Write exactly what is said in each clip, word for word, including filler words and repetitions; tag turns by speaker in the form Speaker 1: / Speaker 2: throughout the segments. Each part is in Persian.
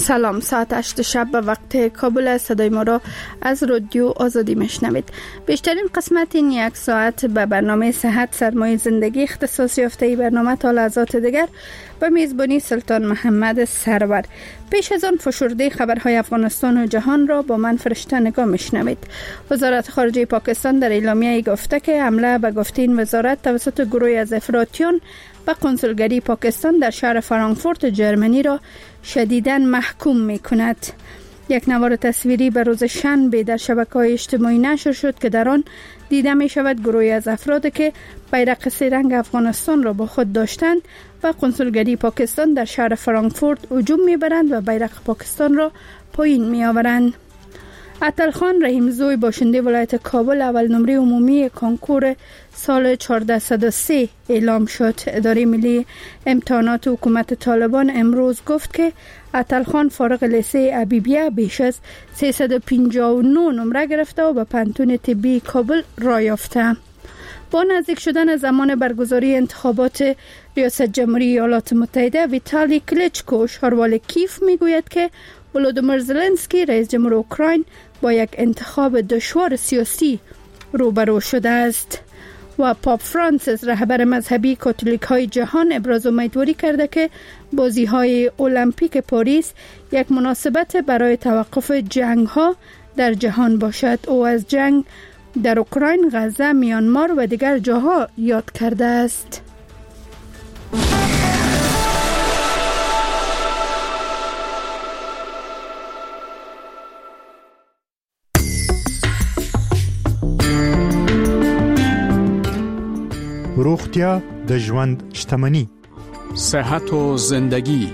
Speaker 1: سلام، ساعت هشت شب به وقت کابل صدای ما را از رادیو آزادی میشنوید. بیشترین قسمت این یک ساعت به برنامه صحت سرمایه زندگی اختصاص یافته ای برنامه تا لحظات دیگر به میزبانی سلطان محمد سرور. پیش از آن فشرده خبرهای افغانستان و جهان را با من فرشته نگاه میشنوید. وزارت خارجه پاکستان در اعلامیه گفته که حمله به گفته این وزارت توسط گروهی از افراطیان و کنسولگری پاکستان در شهر فرانکفورت جرمنی را شدیداً محکوم می کند. یک نوار تصویری به روز شنبه در شبکه‌های اجتماعی نشر شد که در آن دیده می شود گروهی از افراد که بیرق سه رنگ افغانستان را با خود داشتند و کنسولگری پاکستان در شهر فرانکفورت هجوم می برند و بیرق پاکستان را پایین می آورند. عطلخان رحیمزوی باشنده ولایت کابل اول نمره عمومی کنکور سال چهارصد و سه اعلام شد. اداره ملی امتحانات حکومت طالبان امروز گفت که عطلخان فارغ لیسه حبیبیه بیش از سیصد و پنجاه و نه نمره گرفته و به پانتون طبی کابل راه یافته. با نزدیک شدن زمان برگزاری انتخابات ریاست جمهوری ایالات متحده، ویتالی کلیچکو شهروال کیف میگوید که ولودیمیر زلنسکی رئیس جمهور اوکراین با یک انتخاب دشوار سیاسی روبرو شده است. و پاپ فرانسیس رهبر مذهبی کاتولیک های جهان ابراز امیدواری کرده که بازی های المپیک پاریس یک مناسبت برای توقف جنگ ها در جهان باشد. او از جنگ در اوکراین، غزه، میانمار و دیگر جاها یاد کرده است.
Speaker 2: روغتیا د ژوند شتمنی.
Speaker 3: صحت و زندگی.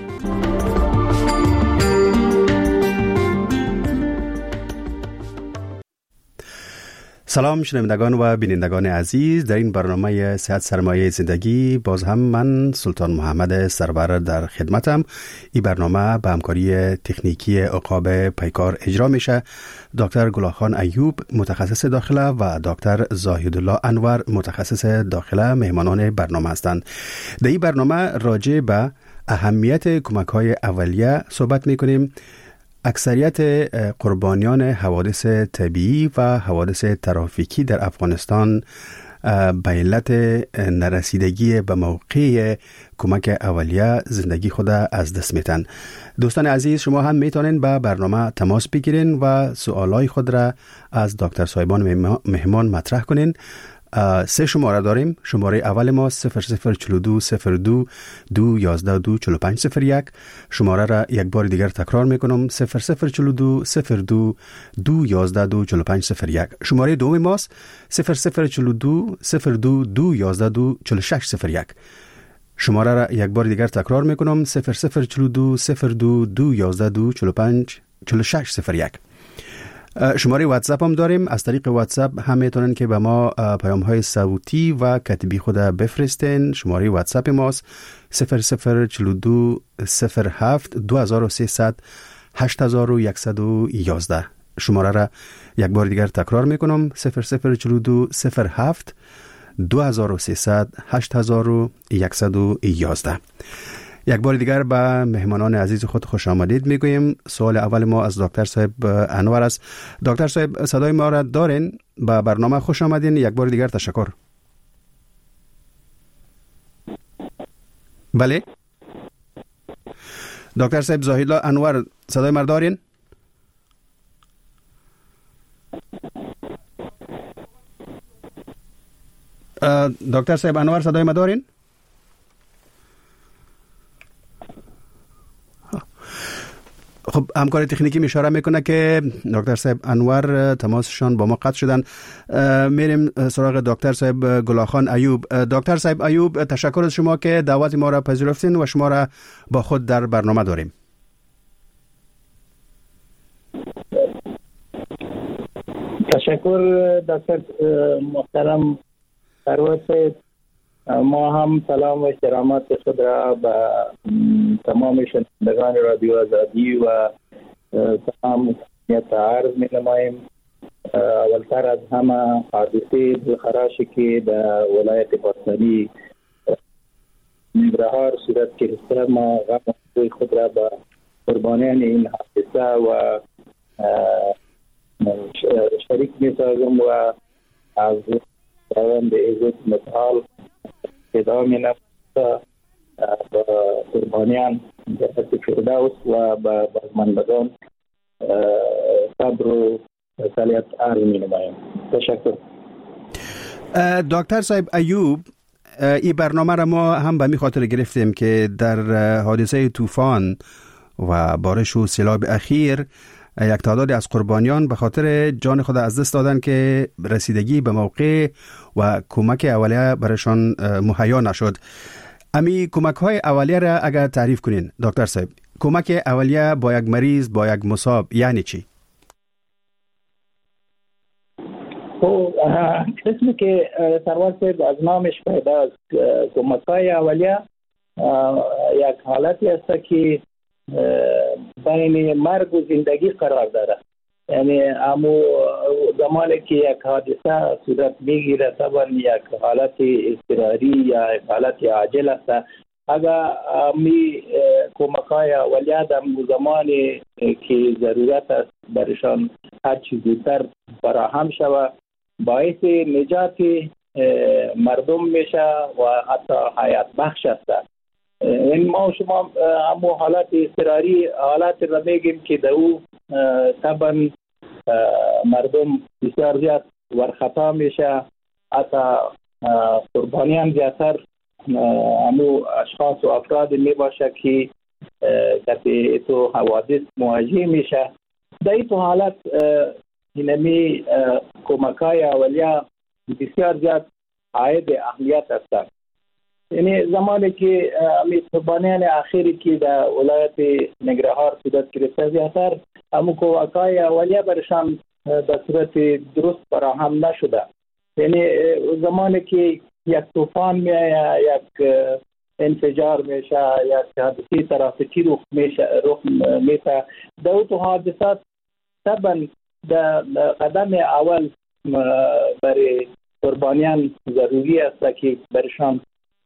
Speaker 4: سلام شنوندگان و بینندگان عزیز، در این برنامه صحت سرمایه زندگی باز هم من سلطان محمد سرور در خدمتم. این برنامه به همکاری تکنیکی عقاب پیکار اجرا میشه. دکتر گلاخان ایوب متخصص داخله و دکتر زاهدالله انور متخصص داخله مهمانان برنامه هستند. در این برنامه راجع به اهمیت کمک های اولیه صحبت میکنیم. اکثریت قربانیان حوادث طبیعی و حوادث ترافیکی در افغانستان به علت نرسیدگی به موقع کمک اولیه زندگی خود از دست میتن. دوستان عزیز، شما هم میتونین به برنامه تماس بگیرین و سوالای خود را از دکتر صاحبان مهمان مطرح کنین. سه شماره داریم. شماره اول ما صفر صفر چهل و دو صفر دو دو یازده دو چهل و پنج صفر یک. شماره را یک بار دیگر تکرار میکنم: صفر صفر چهل و دو صفر دو دو یازده دو چهل و پنج صفر یک. شماره دوم ماست صفر صفر چهل و دو صفر دو دو یازده دو چهل و شش صفر یک. شماره را یک بار دیگر تکرار میکنم: صفر صفر چهل و دو صفر دو دو یازده دو چهل و پنج چهل و شش صفر یک. شماره واتساپ هم داریم. از طریق واتساپ هم میتونن که به ما پیام های صوتی و کتبی خود بفرستین. شماره واتساپ ماست صفر صفر چهل و دو صفر هفت دو هزار و سیصد هشت هزار و صد و یازده. شماره را یک بار دیگر تکرار میکنم: صفر صفر چهل و دو صفر هفت دو هزار و سیصد هشت هزار و صد و یازده. یک بار دیگر به مهمانان عزیز خود خوش آمدید میگویم. سوال اول ما از دکتر صاحب انور است. دکتر صاحب صدای ما را دارین؟ به برنامه خوش آمدین. یک بار دیگر تشکر. بله دکتر صاحب زاهدالله انور صدای ما دارین؟ دکتر صاحب انور صدای ما دارین؟ خب همکار تکنیکی اشاره میکنه که دکتر صاحب انور تماسشان با ما قطع شدن. میریم سراغ دکتر صاحب گلاخان ایوب. دکتر صاحب ایوب، تشکر از شما که دعوت ما را پذیرفتین و شما را با خود در برنامه داریم.
Speaker 5: تشکر دکتر محترم سرور صاحب. ما هم سلام و احترامات خود را به تمام شنوندگان رادیو آزادی و تمام جمعیت عرض می نماییم. اولتر از همه حادثه خراشی که در ولایت پاسداری نگرهار صورت گرفته، ما غم خود را به قربانیان این حادثه و شریک می‌سازم و از روند عزت متعال ادامه نفسه با قربانیان جهت فردوس و با بازماندگان صبر و صلیت عرض می‌نمایم. تشکر.
Speaker 4: دکتر صاحب ایوب، این برنامه را ما هم به می خاطر گرفتیم که در حادثه طوفان و بارش و سیلاب اخیر یک تعدادی از قربانیان به خاطر جان خود از دست دادن که رسیدگی به موقع و کمک اولیه برشان مهیا نشد. امی کمک های اولیه را اگر تعریف کنین دکتر صاحب، کمک اولیه با یک مریض، با یک مصاب یعنی چی؟
Speaker 5: خب قسمی که سرور صاحب از نامش پیدا است، کمک های اولیه یک حالتی است که بین مرگ و زندگی قرار داره. یعنی امو زمانی که یک حادثه صورت میگیره طبعا یک حالت اضطراری یا حالت عاجل است. اگر می کمک های اولیه در زمانی که ضرورت است برشان هر چیز زودتر فراهم شود باعث نجات مردم میشه و حتی حیات بخش است. این ما شما همو حالت اضطراری حالت را میگیم که در او طبعا مردم بسیار زیاد ورخطا میشه، حتی قربانیان زیادتر همو اشخاص و افراد میباشه که کسی تو حوادث مواجه میشه. در این تو حالت اینمی کمک های اولیه بسیار زیاد عاید اهمیت هستند. یعنی زمانی که امی قربانیان اخیری که در ولایت ننگرهار صورت گرفته زیادتر همو کمک های اولیه برشان به صورت درست فراهم نشده. یعنی زمانی که یک طوفان میاد، یک انفجار میشه، یک حادثه ترافیکی رخ میشه رخ میشه در اون حادثات طبعا در قدم اول برای قربانیان ضروری است که برشان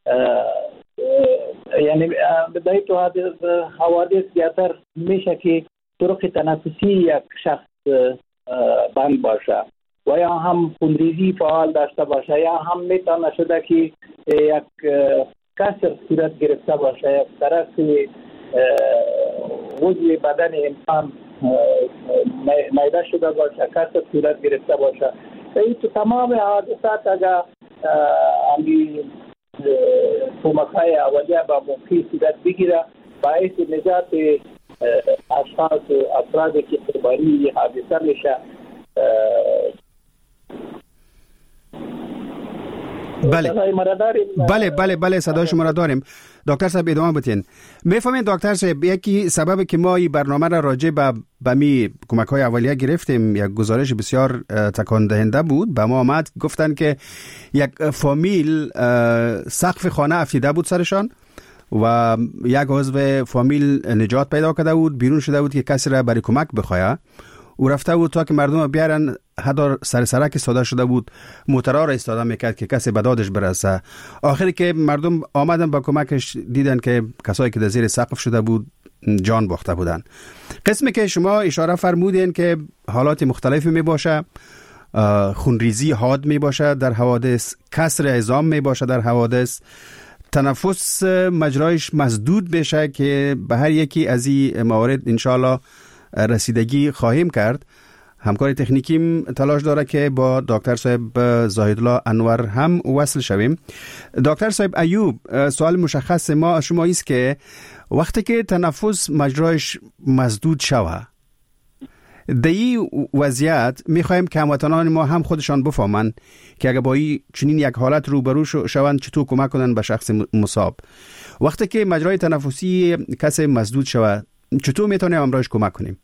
Speaker 5: یعنی در این حوادث زیادتر میشه که طرق تنفسی یک شخص بند باشه و یا هم خونریزی فعال داشته باشه یا هم میتونه شده که یک کسر صورت گرفته باشه، یک طرف عضو بدن انسان میده شده باشه، کسر صورت گرفته باشه. این تو تمام حادثات اگر امی کمک های اولیه با موقعی صورت بگیره باعث نجات اشخاص و افرادی که قربانی حادثه میشه.
Speaker 4: بله بله بله بله صدای شما را داریم. دکتر صاحب ادامه بدین. میفهمین دکتر صاحب، یکی سبب که ما این برنامه را راجع به بمی کمک های اولیه گرفتیم یک گزارش بسیار تکان دهنده بود. به ما آمد گفتن که یک فامیل سقف خانه افتیده بود سرشان و یک عضو فامیل نجات پیدا کرده بود، بیرون شده بود که کسی را برای کمک بخواه او رفته بود تا که مردم بیارن، حدار سر سرک ساده شده بود، موترها را استفاده میکرد که کسی به دادش برسه. آخری که مردم آمدن با کمکش دیدن که کسایی که در زیر سقف شده بود جان باخته بودن. قسمی که شما اشاره فرمودین که حالات مختلفی می باشه، خونریزی حاد می باشه در حوادث، کسر عظام می باشه در حوادث، تنفس مجرایش مسدود بشه که به هر یکی از این موارد انشاءالله رسیدگی خواهیم کرد. همکار تکنیکیم تلاش داره که با دکتر صاحب زاهدالله انور هم وصل شویم. دکتر صاحب ایوب، سوال مشخص ما از شما است که وقتی که تنفس مجرایش مسدود شوه، در این وضعیت میخوایم که هموطنان ما هم خودشان بفهمن که اگر با این چنین یک حالت روبرو شوند چطور کمک کنن به شخص مصاب. وقتی که مجرای تنفسی کسی مسدود شوه چطور میتونیم امروز کمک کنیم؟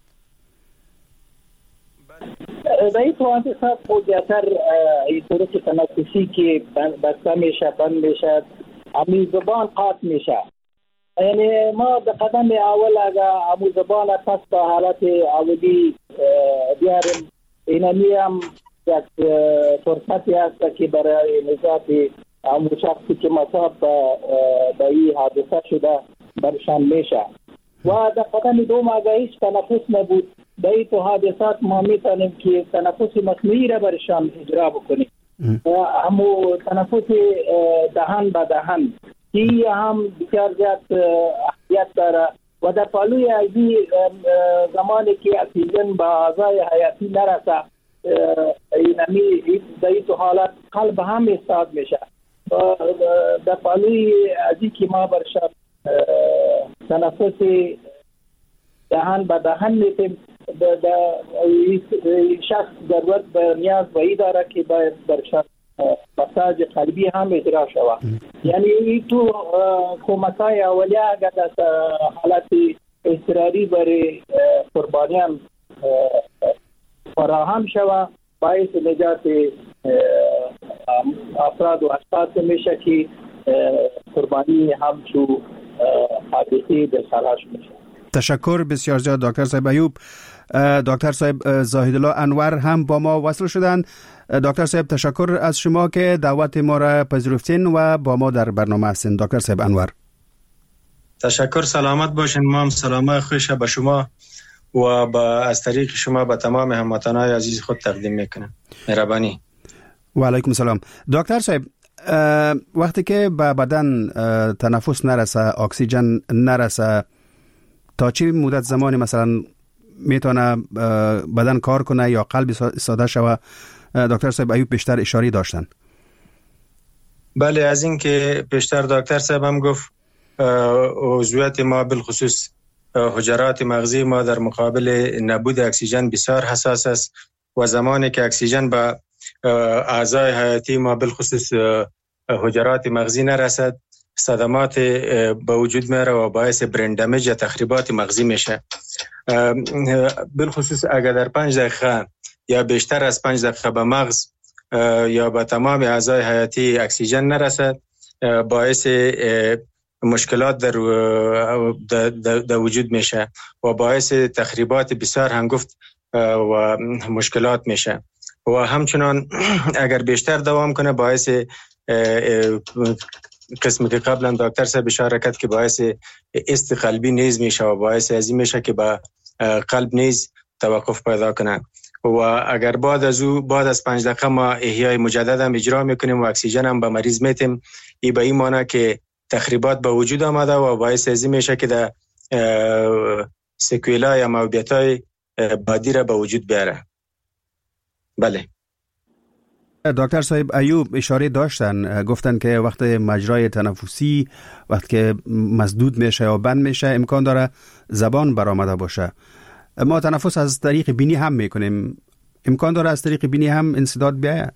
Speaker 5: در این حادثات زیادتر این طرق تنفسی که بسته میشه، بند میشه، همین زبان قاطع میشه. یعنی ما در قدم اول اگر همون زبان پس به حالت اولی بیاریم، اینمی هم یک فرصتی هست که برای نجات همون شخصی که مصاب به این حادثه شده برشان میشه. و در قدم دوم اگر هیچ تنفس نبود در این تو حادثات ما میتونیم که تنفس مصنوعی را برشان اجرا بکنیم، همو تنفس دهن به دهن که هم بسیار زیاد اهمیت داره و در پالوی ایدی زمانی که اکسیژن به اعضای حیاتی نرسه اینمی در این تو حالت قلب هم استاد میشه. در پالوی ایدی که ما برشان تنفس دهن به دهن میتیم، شخص ضرورت به نیاز باید داره که باید برشان مساج قلبی هم اجرا شود. یعنی این تو کمک‌های اولیه اگر در حالت اضطراری برای قربانیان فراهم شود باعث نجات افراد و اشخاص میشه که قربانی همچو حادثه در تلاش میشه.
Speaker 4: تشکر بسیار زیاد دکتر صاحب ایوب. دکتر صاحب زاهدالله انور هم با ما وصل شدن. دکتر صاحب تشکر از شما که دعوت ما را پذیرفتین و با ما در برنامه هستین. دکتر صاحب انور
Speaker 6: تشکر، سلامت باشین. ما هم سلامت خوش به شما و با از طریق شما به تمام هموطنان عزیز خود تقدیم میکنم. مهربانی.
Speaker 4: و علیکم السلام. دکتر صاحب وقتی که به بدن تنفس نرسه، اکسیژن نرسه، تا چه مدت زمانی مثلا میتونه بدن کار کنه یا قلب ساده شوه؟ دکتر صاحب ایوب بیشتر اشاره داشتن.
Speaker 6: بله، از این که بیشتر دکتر صاحب هم گفت عضویت ما بالخصوص حجرات مغزی ما در مقابل نبود اکسیژن بسیار حساس است و زمانی که اکسیژن به اعضای حیاتی ما بالخصوص حجرات مغزی نرسد صدمات به وجود میاره و باعث برین دمیج یا تخریبات مغزی میشه. بالخصوص اگر در پنج دقیقه یا بیشتر از پنج دقیقه به مغز یا به تمام اعضای حیاتی اکسیژن نرسد باعث مشکلات در, در, در, در وجود میشه و باعث تخریبات بسیار هنگفت و مشکلات میشه و همچنان اگر بیشتر دوام کنه باعث قسمی که قبلا دکتر صاحب اشاره کرد که باعث است قلبی نیز میشه و باعث از این میشه که با قلب نیز توقف پیدا کنه و اگر بعد از او بعد از پنج دقیقه ما احیای مجدد هم اجرا میکنیم و اکسیژن هم به مریض میتیم، ای به این معنی که تخریبات به وجود آمده و باعث از این میشه که در سکویلا یا موبیتای بعدی را به وجود بیاره. بله.
Speaker 4: دکتر صاحب ایوب اشاره داشتن، گفتن که وقت مجرای تنفسی وقت که مسدود میشه یا بند میشه امکان داره زبان برآمده باشه. ما تنفس از طریق بینی هم میکنیم، امکان داره از طریق بینی هم انسداد بیاید؟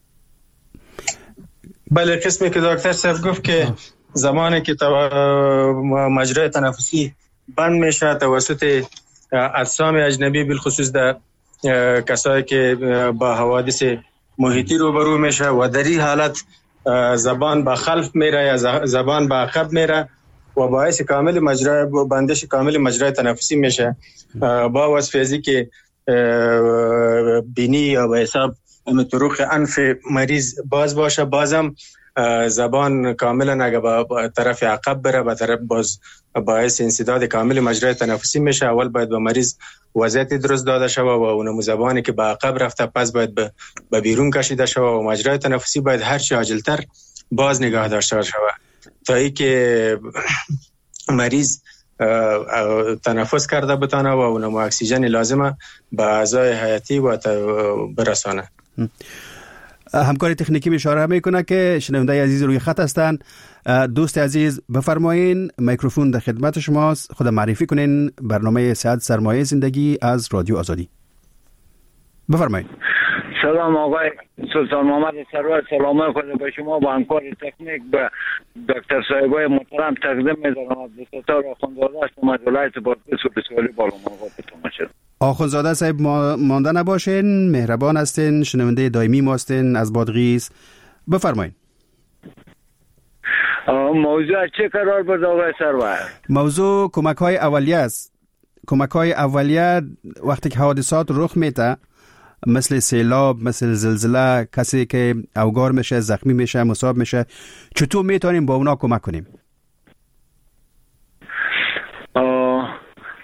Speaker 6: بله، قسمی که دکتر صاحب گفت که زمانی که مجرای تنفسی بند میشه توسط اجسام اجنبی بالخصوص در کسایی که با حوادث محیطی روبرو میشه و در این حالت زبان به خلف میره یا زبان به عقب میره و باعث کامل مجرای بندش کامل مجرای تنفسی میشه با وصف ازی که بینی یا به حساب طرق انف مریض باز باشه، بازم زبان کاملا اگه با طرف عقب بره به طرف باز باعث انسداد کامل مجرای تنفسی میشه. اول باید به مریض وضعیت درست داده شود و اون زبانی که به عقب رفته پس باید به بیرون کشیده شود و مجرای تنفسی باید هر چه عاجلتر باز نگاه داشته شود تا ای که مریض تنفس کرده بتانه و اون اکسیژن لازمه به اعضای حیاتی و برسانه.
Speaker 4: همکار تکنیکی اشاره میکنه که شنونده عزیز روی خط هستند. دوست عزیز بفرمایین، میکروفون در خدمت شماست، خود معرفی کنین. برنامه صحت سرمایه زندگی از رادیو آزادی. بفرمایید.
Speaker 7: سلام آقای سلطان محمد سرور، سلام خود به شما با همکار تکنیک به دکتر صاحبای محترم تقدیم می‌دارم. عبدالستار آخوندزاده هستم از ولایت بادغیس و بسیاری بالامرغاب تماشا.
Speaker 4: آخوندزاده صاحب مانده نباشین، مهربان هستین، شنونده دائمی ما هستین از بادغیس. بفرمایید.
Speaker 7: موضوع چه قرار بود آقای سرور؟
Speaker 4: موضوع کمک‌های اولیه است. کمک‌های اولیه وقتی که حادثات رخ میده مثل سیلاب، مثل زلزله، کسی که اوگار میشه، زخمی میشه، مصاب میشه، چطور میتونیم با اونا کمک کنیم؟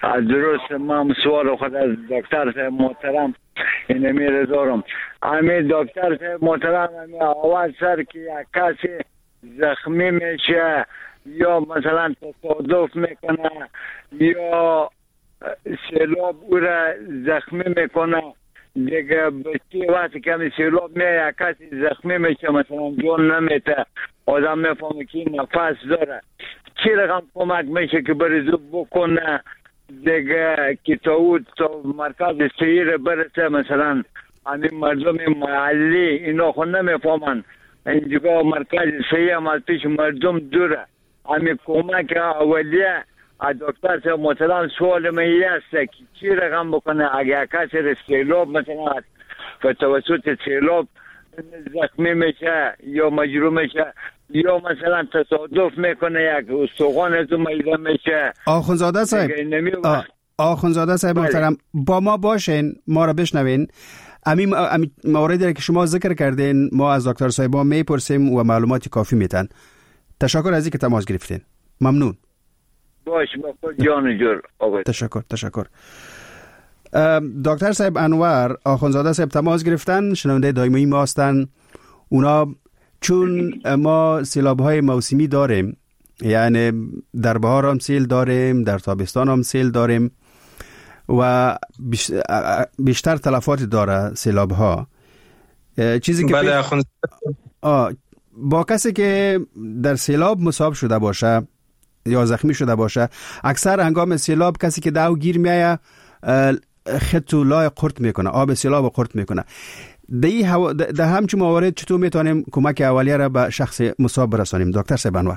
Speaker 7: درست ما سوال خود از دکتر محترم این میره دارم. امی دکتر محترم امی آواز سر که یک کسی زخمی میشه یا مثلا تصادف میکنه یا سیلاب او را زخمی میکنه، دیگه بچه وقتی که سیلاب میه یک کسی زخمی میشه مثلا جون نمیته، آدم میفهمه که نفس داره، چی رقم کمک میشه که بریزو بکنه دیگه که تا او تا مرکز سیر برسه؟ مثلا همین مردم محلی اینا خود نمیفهمن، اینجا مرکز سیر هم از پیش مردم دوره. همین کمک اولیه از دکتر صاحب محترم سوال من این است که چی رقم بکنه اگر کسی را سیلاب مثلا به توسط سیلاب زخمی میشه یا مجروح میشه یا مثلا تصادف میکنه یک استخوان از اون میده میشه.
Speaker 4: آخونزاده صاحب آخونزاده صاحب محترم با ما باشین، ما را بشنوین. امی موردی که شما ذکر کردین ما از دکتر صاحب میپرسیم و معلومات کافی میتن. تشکر از اینکه تماس گرفتین. ممنون.
Speaker 7: باش با خود جان جور آقای.
Speaker 4: تشکر تشکر. دکتر صاحب انور آخونزاده صاحب تماس گرفتن، شنونده دائمی ما هستن. اونا چون ما سیلاب‌های موسمی داریم، یعنی در بهار هم سیل داریم، در تابستان هم سیل داریم و بیشتر تلفات داره سیلاب‌ها. چیزی که
Speaker 6: بله
Speaker 4: پیش... آه با کسی که در سیلاب مصاب شده باشه یا زخمی شده باشه، اکثر هنگام سیلاب کسی که داو گیر میایه خط و لای قرط میکنه، آب سیلاب قرط میکنه. دی هوا ده همچون موارد چطور میتونیم کمک اولیه را به شخص مصاب برسانیم دکتر صاحب انور؟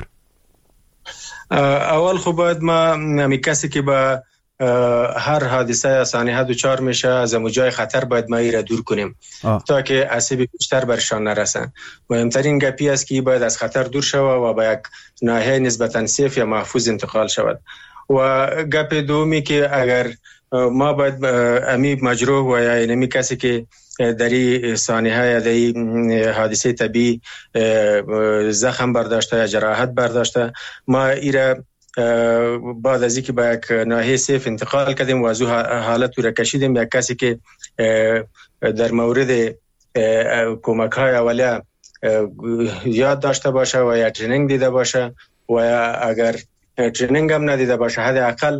Speaker 6: اول خب باید ما همی کسی که با هر حادثه سانحه دوچار میشه از امو جای خطر باید ما ای را دور کنیم آه. تا که آسیب بیشتر برشان نرسن. مهمترین گپی است که باید از خطر دور شود و به یک ناحیه نسبتا سیف یا محفوظ انتقال شود. و گپ دومی که اگر ما باید امی مجروح و یا اینمی کسی که دری سانحه یا دری حادثه طبیعی زخم برداشته یا جراحت برداشته، ما ای را بعد از اینکه به یک ناحیه سیف انتقال کردیم و از او حالت را کشیدیم، یک کسی که در مورد کمک های اولیه یاد داشته باشه و یا ترینینگ دیده باشه و یا اگر ترینینگ هم ندیده باشه حداقل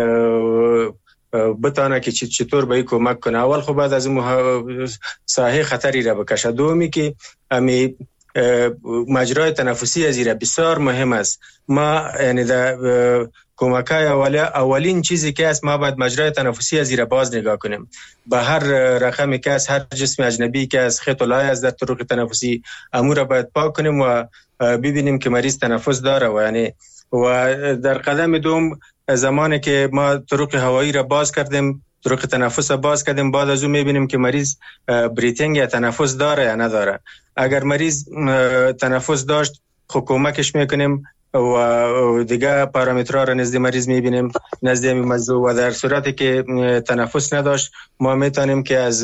Speaker 6: بتانه که چطور به این کمک کنه. اول خب بعد از اون ساحه خطری را بکشه. دومی که امی مجرای تنفسی از ایره بسیار مهم است. ما یعنی در کمکای اولی اولین چیزی که است ما باید مجرای تنفسی از ایره باز نگاه کنیم. به هر رقمی که است، هر جسم اجنبی که است، خط و لای از در طرق تنفسی امور باید پاک کنیم و ببینیم که مریض تنفس داره و یعنی و در قدم دوم زمانی که ما طرق هوایی را باز کردیم، طرق تنفس را باز کردیم، بعد از اون میبینیم که مریض بریتینگ یا تنفس داره یا نداره. اگر مریض تنفس داشت خب کمکش میکنیم و دیگه پارامترها را نزد مریض میبینیم نزد این موضوع. و در صورتی که تنفس نداشت ما میتونیم که از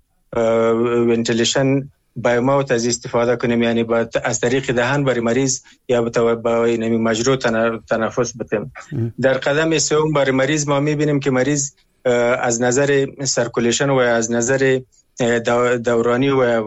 Speaker 6: ونتیلیشن بای ماوت از استفاده کنیم، یعنی با از طریق دهن برای مریض یا با این مجرو تنفس بدیم. در قدم سوم برای مریض ما میبینیم که مریض از نظر سرکولیشن و از نظر دورانی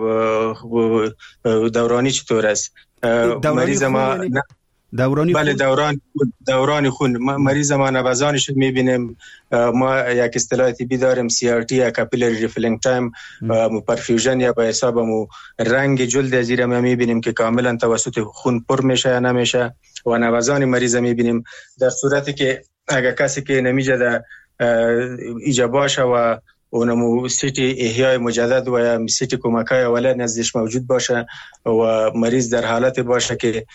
Speaker 6: و دورانی چطور است. مریض ما
Speaker 4: دورانی
Speaker 6: بله
Speaker 4: خون؟
Speaker 6: دوران دوران خون مریض ما نوزانش میبینیم. ما یک اصطلاح طبی داریم سی آر تی یا کاپیلری ریفیلینگ تایم، پرفیوژن یا به حساب مو رنگ جلد از زیر ما میبینیم که کاملا توسط خون پر میشه یا نمیشه و نوزان مریض میبینیم. در صورتی که اگر کسی که نمیشه در ایجا باشه و اونمو سیتی احیای مجدد و یا سیتی کمکای اوله نزدش موجود باشه و مریض در حالت باشه که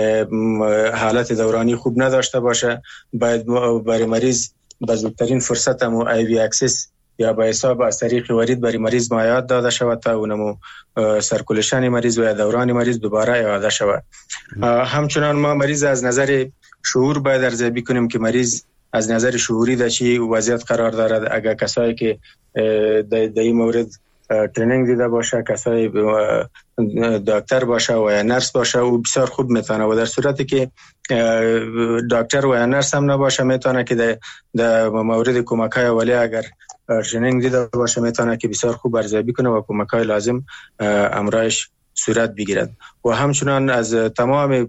Speaker 6: حالت دورانی خوب نداشته باشه، باید برای مریض به زودترین فرصت هم آی وی اکسس یا به حساب از طریق ورید برای مریض مایعات داده شود تا اونمو سرکولیشن مریض و یا دوران مریض دوباره اعاده شود. همچنان ما مریض از نظر شعور باید ارزیابی کنیم که مریض از نظر شعوری در چی وضعیت قرار دارد. اگر کسایی که در این مورد ترینینگ دیده باشه، کسای دکتر باشه و یا نرس باشه و بسیار خوب میتونه. و در صورتی که دکتر و یا نرس هم نباشه میتونه که در مورد کمک‌های اولیه اگر ترینینگ دیده باشه میتونه که بسیار خوب ارزیابی کنه و کمک‌های لازم امرایش صورت بگیرد. و همچنان از تمام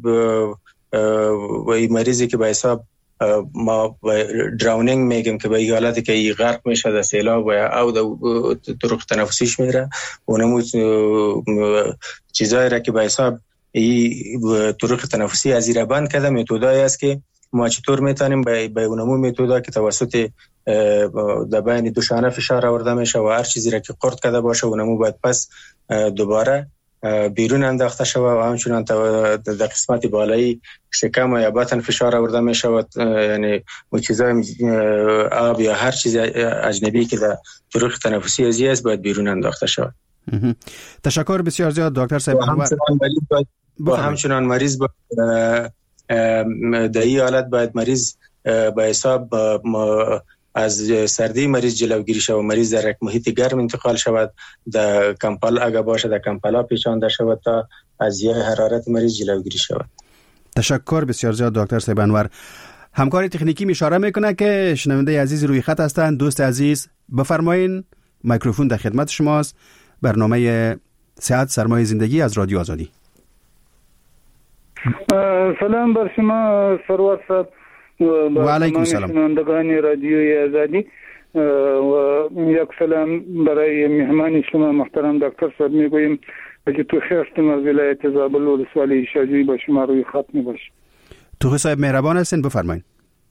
Speaker 6: مریضی که به حساب ما دراونینگ میگیم که به این حالتی که ای غرق میشه در سیلاب و او در طرق تنفسیش میره و نمو چیزایی را که به حساب ای طرق تنفسی از این بند کرده متودایی است که ما چطور میتونیم به اونمو متودا که توسط در بین دو شانه فشار آورده میشه و هر چیزی را که قرد کرده باشه اونمو باید پس دوباره بیرون انداخته شود و همچنان در قسمت بالایی شکم و یا بطن فشار آورده می شود، یعنی اون چیزای آب یا هر چیز اجنبی که در طرق تنفسی ازی است باید بیرون انداخته شود.
Speaker 4: تشکر بسیار زیاد دکتر صاحب.
Speaker 6: با همچنان مریض با در این حالت باید مریض به حساب از سردی مریض جلوگیری شود، مریض در یک محیط گرم انتقال شود، در کمپل اگر باشه در کمپلا پیچانده شود تا از یه حرارت مریض جلوگیری شود.
Speaker 4: تشکر بسیار زیاد دکتر صاحب انور. همکار تکنیکی اشاره میکنه که شنونده عزیز روی خط هستند. دوست عزیز بفرمایین، میکروفون در خدمت شماست. برنامه صحت سرمایه زندگی از رادیو آزادی.
Speaker 8: سلام بر شما سرور صاحب
Speaker 4: و علیکم سلام.
Speaker 8: شنوندگان رادیوی آزادی و یک سلام برای مهمان شما محترم دکتر صاحب میگوییم که تو خیرستم از ولایت زابل و ولسوالی شجوی با شما روی خط میباش.
Speaker 4: تو صاحب مهربان هستین، بفرمایید.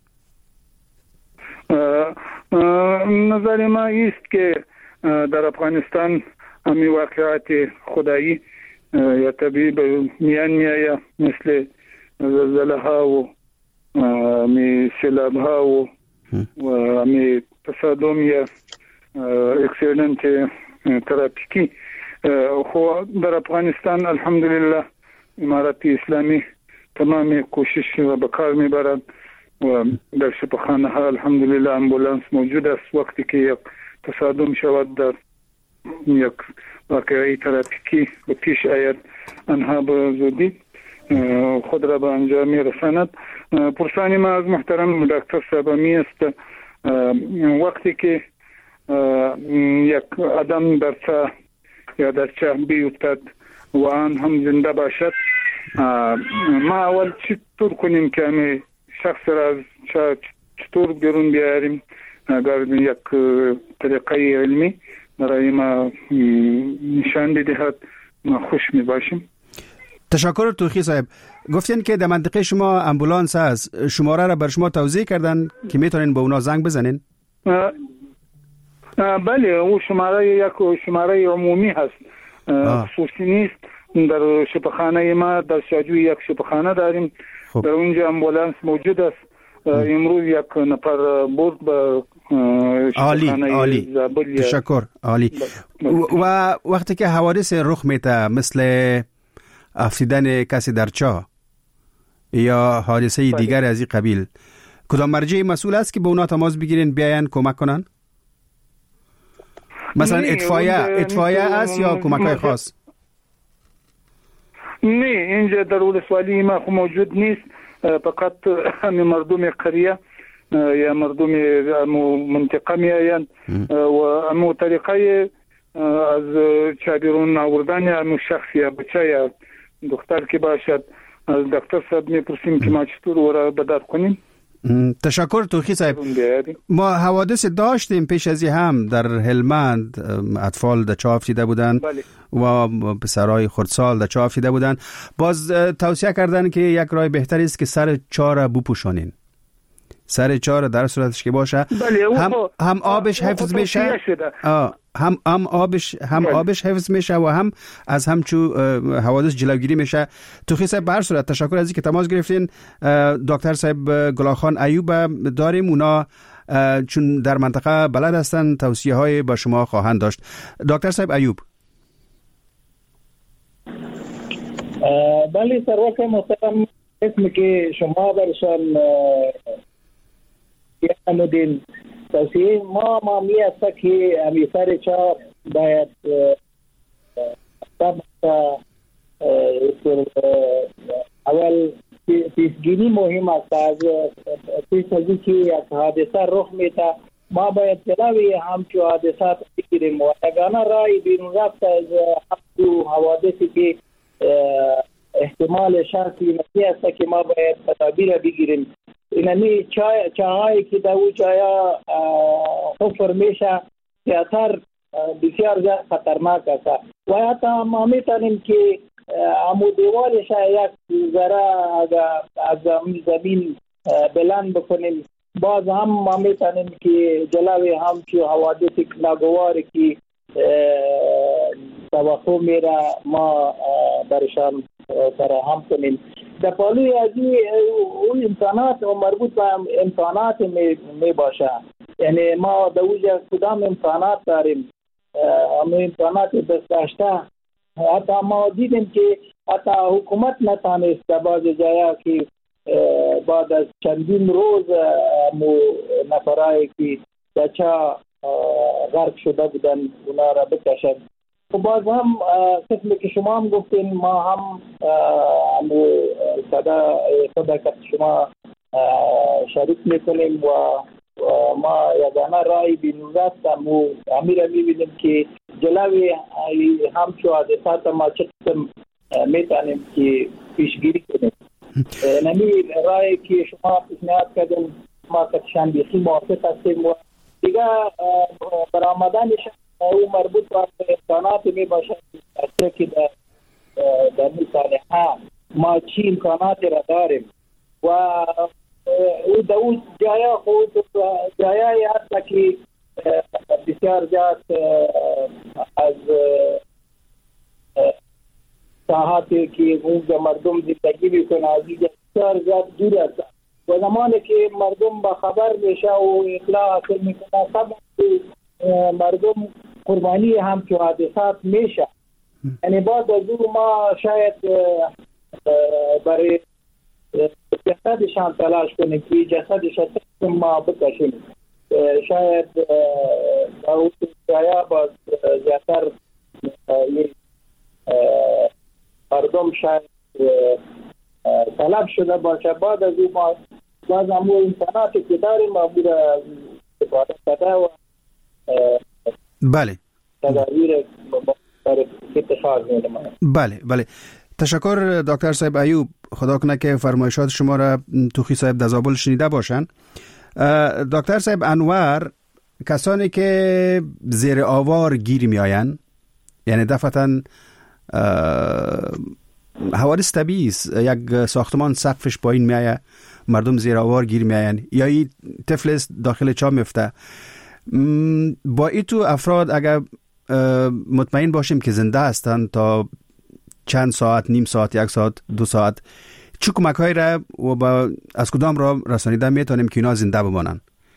Speaker 8: نظر ما است که در افغانستان همی واقعات خدایی یا طبیعی به میان میایه، مثل زلزله ها و می سیلاب ها و می تصادم یا اکسیدنت ترافیکی. خو در افغانستان الحمدلله امارت اسلامی تمام کوشش و بکار میبرد و در شفاخانه ها الحمدلله امبولانس موجود است. وقتی که یک تصادم شود در یک واقعی ترافیکی به پیش آید، آنها به زودی خود را به انجام میرساند. پرسانی ما از محترم دکتر صاحب می است وقتی که یک آدم در چاه یا در چاه بیفتد و آن هم زنده باشد، ما اول چطور کنیم که همه شخص را از چاه چطور بیرون بیاریم؟ اگر یک طریقه علمی برای ما نشان بدهد ما خوش می باشیم.
Speaker 4: تشکر توخی صاحب. گفتین که در منطقه شما امبولانس هست، شماره را بر شما توضیح کردن که میتونین به اونا زنگ بزنین؟
Speaker 8: بله، او شماره یک شماره عمومی هست، خصوصی نیست. در شفاخانه ما در شاجوی یک شفاخانه داریم. خوب. در اونجا امبولانس موجود است. امروز یک نفر برد به
Speaker 4: عالی عالی تشکر عالی. و وقتی که حوادث رخ میده مثل افتیدن کسی در چاه یا حادثه بله. دیگر از این قبیل، کدام مرجع مسئول است که به اونا تماس بگیرین بیاین کمک کنن؟ مثلا اطفایه اطفایه است یا کمک‌های خاص؟
Speaker 8: نه، اینجا در ولسوالی ما موجود نیست، فقط همین مردم قریه یا مردم منطقه میآیند و امو طریقه از چابیرون آوردن امو شخص یا بچه یا دختر که باشد از دکتر صاحب میپرسیم که ما چطور او را بدر کنیم.
Speaker 4: تشکر توخی صاحب. ما حوادث داشتیم پیش از این هم در هلمند، اطفال در چاه افتیده بودن بله. و پسرای خردسال در چاه افتیده بودن. باز توصیه کردن که یک راه بهتری است که سر چاه را بپوشانین، سر چاه را در صورتش که باشه
Speaker 8: بله.
Speaker 4: هم هم آبش حفظ میشه، هم هم آبش هم بله. آبش حفظ میشه و هم از همچو حوادث جلوگیری میشه. توخی صاحب بر صورت تشکر از اینکه تماس گرفتین. دکتر صاحب گلاخان ایوب داریم، اونا چون در منطقه بلد هستن توصیه های با شما خواهند داشت. دکتر صاحب ایوب.
Speaker 5: بله سروک محترم، اسمی که شما برشان یعنی توصیه ما ما می است که همی سر چاه باید اول پیشگیری مهم است. از پیش از اینکه یک حادثه رخ میده ما باید جلوی همچون حادثات بگیریم و یگانه رای بیرون رفت از همچون حوادثی که احتمال شرطی نمی است که ما باید تدابیر بگیریم. اینمی چای چاهایی که در اون جایا حفر میشه زیادتر بسیار زیاد خطرناک است و حتی ما میتونیم که امو دیوالش یک ذره از زمین بلند بکنیم. باز هم ما میتونیم که جلوی همچون حوادث ناگواری که توقع میره ما برشان فراهم کنیم. در پالوی از این امکانات و مربوط به امکانات می باشه، یعنی ما در اوجه کدام امکانات داریم، همه امکانات دست داشته. حتی ما دیدیم که حتی حکومت نتانست در بعض جایا که بعد از چندین روز مو نفرایی که بچه غرق شده بودن اونا را بکشن. و باز هم قسمی که شما هم گفتین ما هم صداقت شما شریک میکنیم و ما یگانه رای بینورت مو امیر میبینیم که جلوی همچون حادثات ما چه قسم میتونیم که پیشگیری کنیم. نمی رای که شما پیشنهاد کردیم ما کتشان بیخی موافق هستیم و دیگه برآمدنش او مربوط به امکانات می باشد که در مثال ها ما چی امکاناتی را داریم و او در اون جایا خود جایایی هست که بسیار زیاد از ساحاتی که اون مردم زندگی میکنه از اینجا بسیار زیاد دور است و زمانی که مردم با خبر میشه و اطلاع حاصل میکنه طبعا مردم قربانی همچون حادثات میشه. یعنی بعد از اون ما شاید برای جسدشان تلاش کنیم که جسدشان ما بکشیم. شاید اون جایا باز زیادتر مردم شاید طلب شده باشه. بعد از اون ما باز همون امکاناتی که داریم ما بوده استفاده کرده و
Speaker 4: بله
Speaker 5: تدابیر اتخاذ می‌کنیم.
Speaker 4: بله بله تشکر دکتر صاحب ایوب. خدا کنه که فرمایشات شما را توخی صاحب دزابل شنیده باشن. دکتر صاحب انور، کسانی که زیر آوار گیر می آین، یعنی دفعتا حوادث طبیعی است، یک ساختمان سقفش پایین می آید مردم زیر آوار گیر می آین یا این طفل داخل چاه میفته، با این تو افراد اگر مطمئن باشیم که زنده هستند تا چند ساعت، نیم ساعت، یک ساعت، دو ساعت، چه کمک هایی را و با از کدام را رسانیده میتونیم که اینا زنده بمانند؟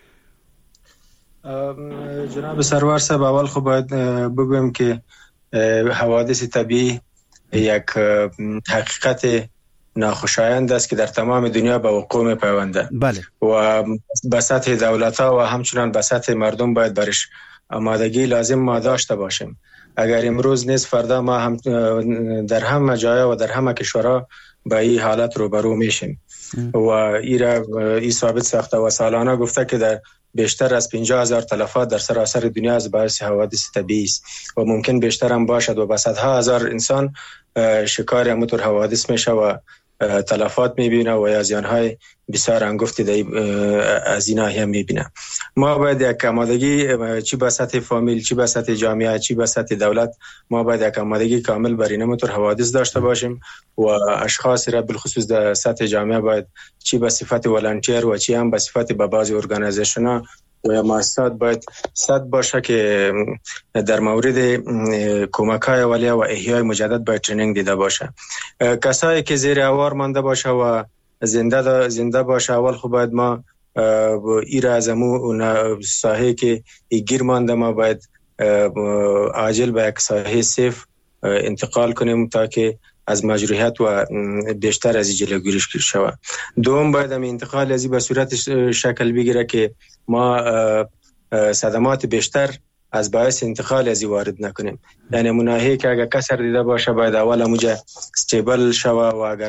Speaker 6: جناب سرور صاحب، اول خب باید بگویم که حوادث طبیعی یک حقیقت ناخوشایند است که در تمام دنیا به وقوع می‌پیونده.
Speaker 4: بله. و
Speaker 6: به سطح دولت‌ها و همچنان به سطح مردم باید برش آمادگی لازم ما داشته باشیم. اگر امروز نیست فردا ما هم در همه جایا و در همه کشورها با این حالت روبرو میشیم و ایرا ای ثابت ساخته و سالانه گفته که در بیشتر از پنجاه هزار تلفات در سراسر دنیا از باعث حوادث طبیعی است و ممکن بیشتر هم باشد و به صدها هزار انسان شکار همونطور حوادث میشه و تلفات میبینه و یا زیانهای بسیار انگفتی در از این ناحیه میبینه. ما باید یک آمادگی چی به سطح فامیل، چی به سطح جامعه، چی به سطح دولت، ما باید یک آمادگی کامل برای همونطور حوادث داشته باشیم و اشخاص را بالخصوص در سطح جامعه باید چی به صفت والنتیر و چی هم به صفت به بعضی ارگانیزیشن‌ها و یا مؤسسات باید صد باشه که در مورد کمک‌های اولیه و احیای مجدد باید ترینینگ دیده باشه. کسایی که زیر آوار مانده باشه و زنده زنده باشه، اول خب باید ما ایره از امو ساحه که گیر مانده ما باید عاجل به یک ساحه سیف انتقال کنیم تا که از مجروحیت و بیشتر از جلوگیری شود. دوم باید هم انتقال ازی به صورت شکل بگیره که ما صدمات بیشتر از باعث انتقال از وارد نکنیم. یعنی مناهی که اگر کسر دیده باشه باید اول موجه استیبل شوه و اگر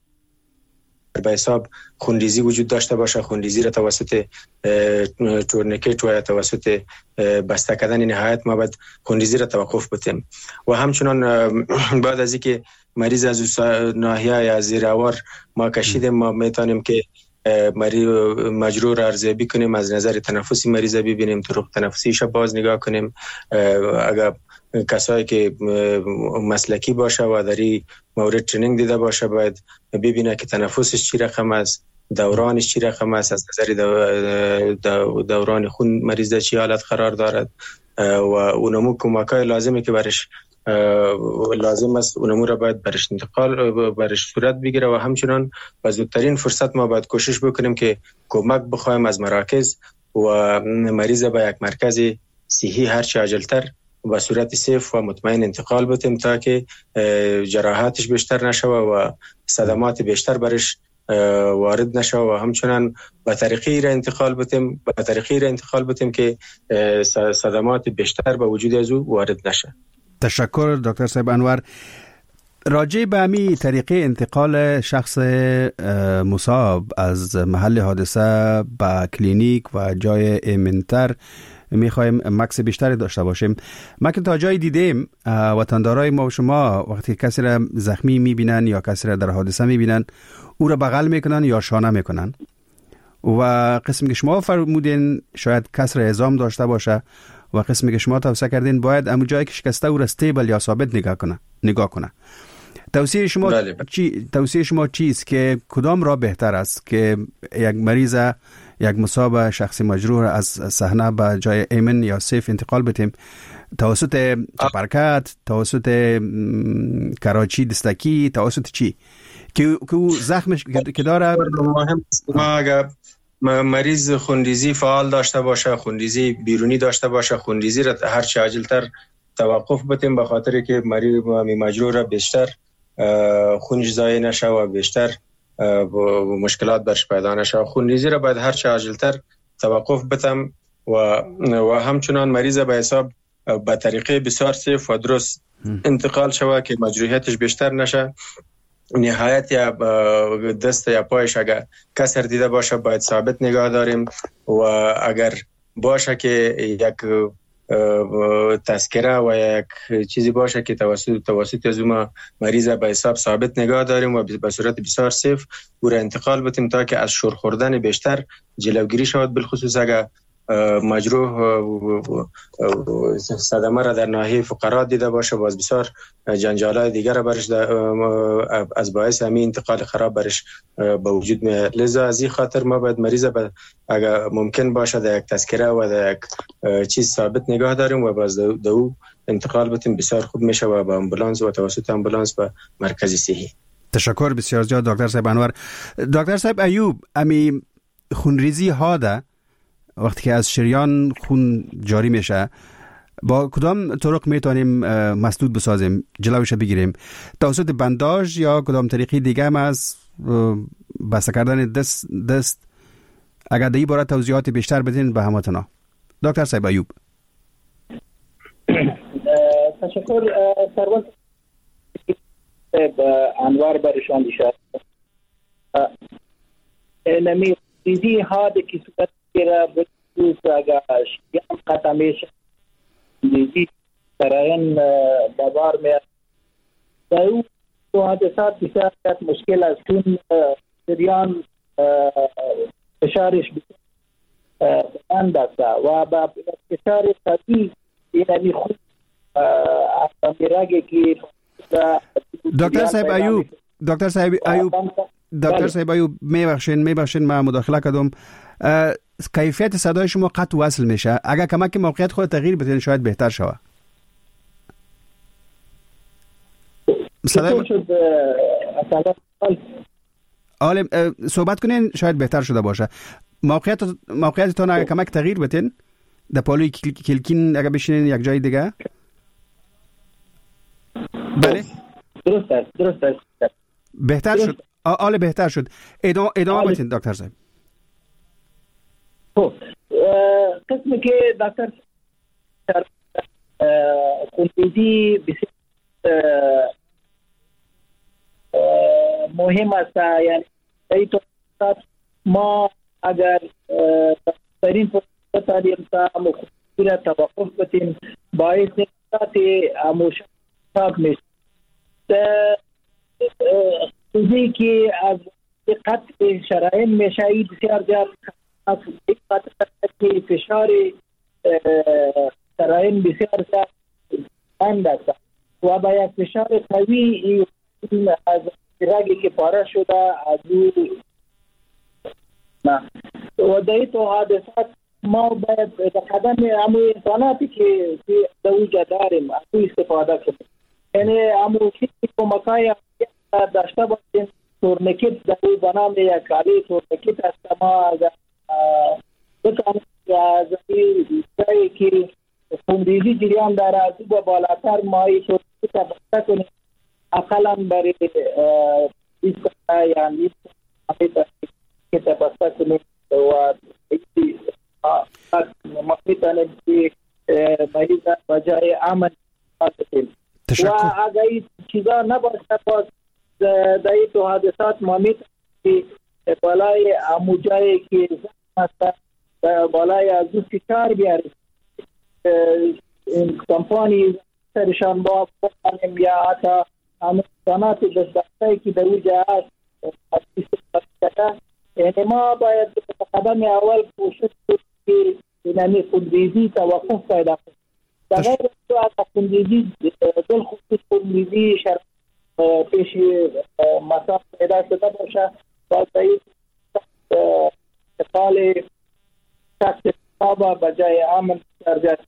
Speaker 6: به حساب خونریزی وجود داشته باشه خونریزی را توسط تورنیکت و توسط بسته کردن نهایت ما باید خونریزی را توقف بدیم و همچنان بعد از اینکه مریض از ناحیه یا زیرآور ما کشیدیم ما میتونیم که مریض مجروح را ارزیابی کنیم، از نظر تنفسی مریض ببینیم، طرق تنفسیش باز نگاه کنیم. اگر کسایی که مسلکی باشه و در این مورد ترینینگ دیده باشه باید ببینه که تنفسش چی رقم است، دورانش چی رقم است، از نظر دوران خون مریض در چی حالت قرار دارد و اونمو کمکای لازمه که برش لازم است اونمو را باید برش انتقال برش صورت بگیره و همچنان با زودترین فرصت ما باید کوشش بکنیم که کمک بخوایم از مراکز و مریض به یک مرکز صحی هر چه عاجلتر و صورت سیف و مطمئن انتقال بدیم تا که جراحاتش بیشتر نشه و صدمات بیشتر برش وارد نشه و همچنان به طریقی را انتقال بدیم به طریقی را انتقال بدیم که صدمات بیشتر به وجود از او وارد نشه.
Speaker 4: تشکر دکتر صاحب انور. راجع به همی طریقه انتقال شخص مصاب از محل حادثه به کلینیک و جای ایمنتر میخوایم مکس بیشتری داشته باشیم. ما که تا جایی دیدیم وطندارای ما و شما وقتی کسی را زخمی میبینن یا کسی را در حادثه میبینن او را بغل میکنن یا شانه میکنن و قسمی که شما فرمودین شاید کسر عظام داشته باشه و قسمی که شما توصیه کردین باید امو جایی که شکسته او را استیبل یا ثابت نگاه کنه نگاه کنه. توصیه شما بله بله. چی توصیه شما چیست که کدام را بهتر است که یک مریض یک مصاب شخصی مجروح از صحنه به جای ایمن یا سیف انتقال بدیم توسط چپرکت توسط کراچی دستکی توسط چی که که زخمش که داره
Speaker 6: مهم ما اگر مریض خونریزی فعال داشته باشه خونریزی بیرونی داشته باشه خونریزی را هر چه عاجلتر توقف بدیم به خاطر که مریض مجروح را بیشتر خونش ضایع نشه و بیشتر مشکلات برش پیدا نشه. خونریزی را باید هر چه عاجلتر توقف بدم و و همچنان مریض به حساب به طریقه بسیار سیف و درست انتقال شوه که مجروحیتش بیشتر نشه. نهایت یا دست یا پایش اگر کسر دیده باشه باید ثابت نگاه داریم و اگر باشه که یک تذکره و یک چیزی باشه که توسط توسط از ما مریض به حساب ثابت نگاه داریم و به صورت بسیار سیف او را انتقال بدیم تا که از شور خوردن بیشتر جلوگیری شود، بالخصوص اگر مجروح صدمه را در ناحیه فقرات دیده باشه باز بسیار جنجالات دیگر برش از باعث همین انتقال خراب برش به وجود میاد. لذا از این خاطر ما باید مریض اگر ممکن باشه در یک تذکره و در یک چیز ثابت نگاه داریم و باز دو انتقال بدیم بسیار خوب میشه و با امبولانس و توسط امبولانس به مرکز صحی.
Speaker 4: تشکر بسیار زیاد دکتر صاحب انور. دکتر صاحب ایوب امی خونریزی ها ده وقتی که از شریان خون جاری میشه با کدام طرق میتونیم مسدود بسازیم جلوش بگیریم توسط بنداژ یا کدام طریقی دیگه هم از بسته کردن دست دست اگر در این باره توضیحات بیشتر بدین به همتنا دکتر صاحب ایوب.
Speaker 5: تشکر سروان انوار برشان دیشا نمی چیزی ها ده که صورت را بسیوز اگر شیام قطعمیش دیزی سرائن بابار میں دائیو تو حادثات بسیار مشکل از چون سریان فشارش بسیار دستا و با فشار سادی یعنی خود میراگه که
Speaker 4: دکتر صاحب ایوب دکتر صاحب ایوب دکتر صاحب ایوب میبخشین میبخشین ما مداخله کردم. کیفیت صدای شما قطع وصل میشه اگر کمک موقعیت خود تغییر بدین شاید بهتر شوه. صدای شد آله صحبت کنین شاید بهتر شده باشه. موقعیت موقعیتتون اگر کمک تغییر بدین در پالوی کلکین اگر بشینین یک جای دیگه. بله
Speaker 5: درست است درست است
Speaker 4: بهتر شد آله بهتر شد ادامه ادامه بدین دکتر صاحب.
Speaker 5: قسم که دکتر خونریزی بسیار مهم است. یعنی ای تو ما اگر در این فرصت تعلیم تا مخصوصی توقف بتیم باعث نکات اموشاب میشه. چیزی که از قطع شرائن میشه بسیار زیاد از قطع فشار شرائن بسیار زیاد اند است و با یک فشار قوی از رگی که پاره شده از و در این حادثات ما باید در قدم امو امکاناتی که در اوجا داریم از استفاده کنیم. یعنی امو چیزی کمکای داشته باشیم. تورنیکت در او بنام یک کاری تورنیکت است. ما بکنیم از این جایی که خونریزی جریان داره از او بالاتر ما این تورنیکت بسته کنیم. اقلا برای ایسکا یا نیست که بسته کنیم و ما میتونیم که مریض بجای امن بسته. و اگر این چیزا نباشه باز در این تو حادثات ما میتونیم که بالای اموجایی که زن بالای از دو فشار بیاریم این کمپانی سرشان با بکنیم یا حتی امکانات دستگاهی که در اوجا هست یعنی ما باید قدم اول کوشش کنیم که اینمی خونریزی توقف پیدا کنیم. در غیر از خونریزی دل خصوص خونریزی شرط پیش مساف پیدا شده باشه باید این اقال شخص صحابه بجای امن درجه.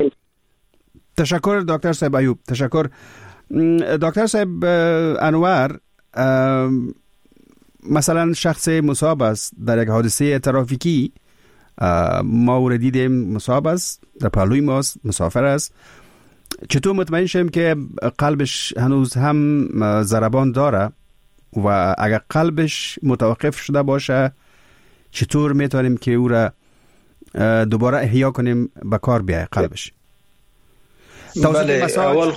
Speaker 4: تشکر دکتر صاحب ایوب. تشکر دکتر صاحب انور. مثلا شخص مصاب است در یک حادثه ترافیکی، ما او را دیدیم مصاب است، در پهلوی ماست، مسافر است، چطور مطمئن شیم که قلبش هنوز هم ضربان داره و اگر قلبش متوقف شده باشه چطور میتونیم که او را دوباره احیا کنیم به کار بیاید قلبش؟
Speaker 6: بله اول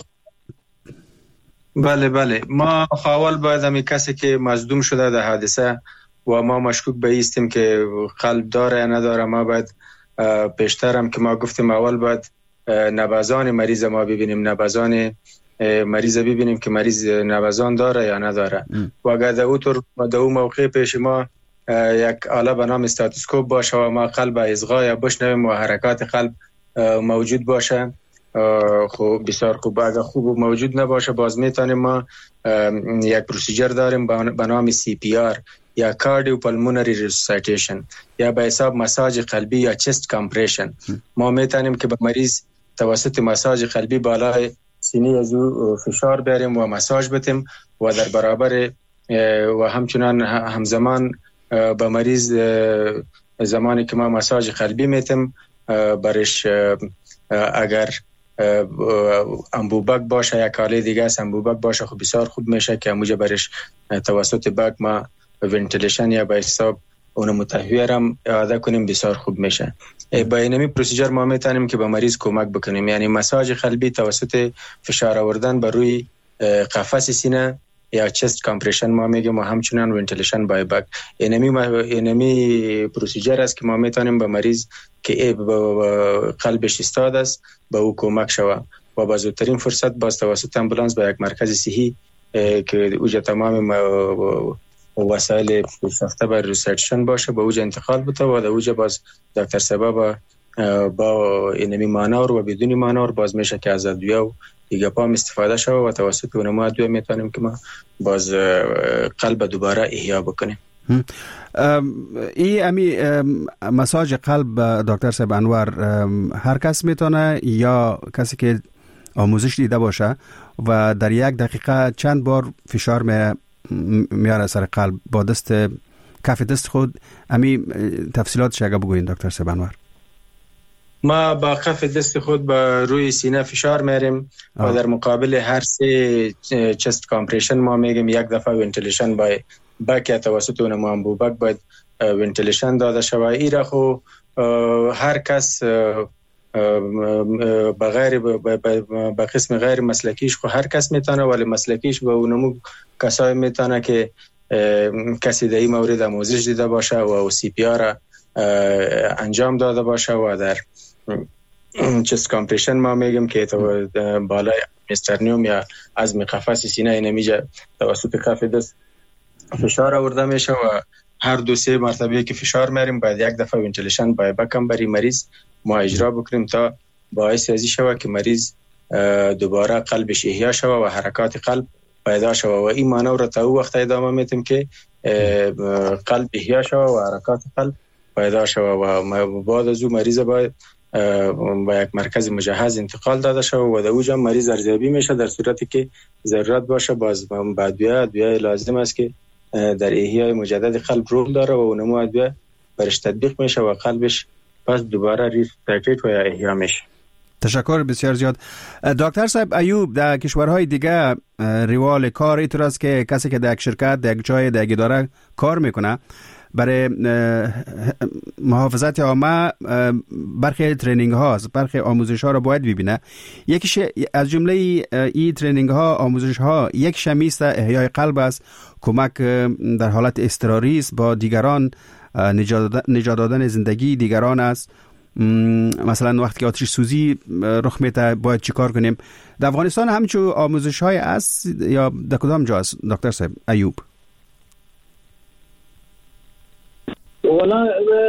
Speaker 6: بله بله ما اول باید همی کسی که مصدوم شده در حادثه و ما مشکوک به ایستیم که قلب داره یا نداره، ما باید پیشترم که ما گفتیم اول باید نبضان مریض ما ببینیم، نبضان مریض ببینیم که مریض نبضان داره یا نداره. و اگر در اون در اون موقع پیش ما یک آله به نام استاتوسکوپ باشه و ما قلب اصغا یا بشنویم و حرکات قلب موجود باشه خوب بسیار خوب. اگر خوب موجود نباشه باز میتونیم ما یک پروسیجر داریم به نام سی پی آر یا کاردیو پالمونری ریسوسیتیشن یا به حساب مساج قلبی یا چست کامپریشن. ما میتونیم که به مریض توسط مساج قلبی بالای سینه از او فشار بیاریم و مساج بتیم و در برابر و همچنان همزمان به مریض زمانی که ما مساج قلبی میتیم برش اگر انبوبک باشه یا کاله دیگه است انبوبک باشه خب بسیار خوب میشه که موجه برش توسط بک ما ونتیلیشن یا به حساب اون متحورم اعاده کنیم بسیار خوب میشه. با اینمی پروسیجر ما میتونیم که به مریض کمک بکنیم، یعنی مساج قلبی توسط فشار آوردن بر روی قفس سینه یا چست کامپریشن ما میگیم و همچنان ونتیلیشن بای بک. اینمی اینمی پروسیجر است که ما میتونیم به مریض که قلبش استاد است به او کمک شود و با زودترین فرصت باز توسط امبولانس به یک مرکز صحی که اوجا تمام وسایل پیشرفته بر ریسرچشن باشه به اوجا انتقال بده و در اوجا باز دکتر صاحب با با اینمی مانور و بدون مانور باز میشه که از ادویه و دیگه پام استفاده شده و توسط اونما ادویه میتونیم که ما باز قلب دوباره احیا بکنیم.
Speaker 4: ای امی مساج قلب دکتر صاحب انور هر کس میتونه یا کسی که آموزش دیده باشه و در یک دقیقه چند بار فشار می میاره سر قلب با دست کف دست خود؟ امی تفصیلاتش اگه بگوین دکتر صاحب انور.
Speaker 6: ما با کف دست خود با روی سینه فشار میاریم و در مقابل هر سه چست کامپریشن ما میگیم یک دفعه ونتیلیشن با بک یا توسط اون انبوبک باید ونتیلیشن داده شود. ایره خو هر کس به غیر به قسم غیر مسلکیش خو هر کس میتونه، ولی مسلکیش به اونمو کسایی میتونه که کسی در این مورد آموزش دیده باشه و سی پی آر انجام داده باشه و در چست کامپریشن ما میگم که تو بالای استرنیوم یا عظم قفس سینه اینمیجا توسط کف دست فشار آورده میشه و هر دو سه مرتبه که فشار میاریم باید یک دفعه ونتیلیشن باید بکم برای مریض ما اجرا بکنیم تا باعث ازی شود که مریض دوباره قلبش احیا شود و حرکات قلب پیدا شود و این مانور را تا او وقت ادامه میتیم که قلب احیا شود و حرکات قلب پیدا شود و بعد از او مریض باید با یک مرکز مجهز انتقال داده شود و در اوجا مریض ارزیابی میشه در صورتی که ضرورت باشه باز بعد بیا ادویه لازم است که در احیای مجدد قلب رول داره و اونمو ادویه برش تطبیق میشه و قلبش پس دوباره ریستارت و احیا میشه.
Speaker 4: تشکر بسیار زیاد. دکتر صاحب ایوب، در کشورهای دیگه روال کار اینطور است که کسی که در یک شرکت در یک جای در یک اداره کار میکنه برای محافظت عامه برخی ترینینگ ها برخی آموزش ها را باید ببینه. یکیش از جمله این ترینینگ ها آموزش ها یک شمیست احیای قلب است، کمک در حالت اضطراری است با دیگران، نجات دادن زندگی دیگران است. مثلا وقتی که آتش سوزی رخ میده باید چی کار کنیم؟ در افغانستان همچون آموزش های است یا در کدام جا است دکتر صاحب ایوب؟
Speaker 5: والا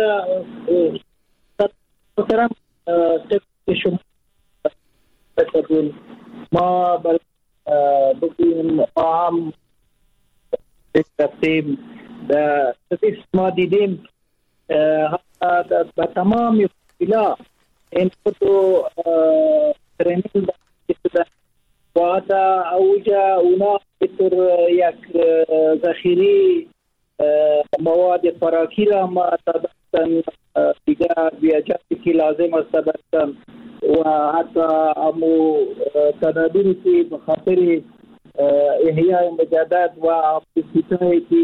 Speaker 5: محترم شما ما بکنیم ما هم رفتیم در ما دیدیم با تمام فیلا این خودو ترینینگ شده و حتی اوجا اونا بطور یک ذخیری مواد خوراکی را ما داشتن دیگر بیاجاتی که لازم است داشتن و حتی امو تدابیری که بخاطر احیای مجدد و اپسیتایی که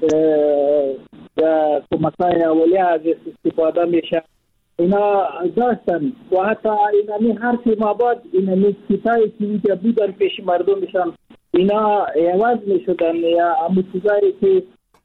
Speaker 5: در کمکای اولیه از استفاده میشه اینا داشتن و حتی اینمی هر که ماباد اینمی کتایی که اینجا بودن پیش مردمشان اینا عوض میشدن یا امو چیزایی که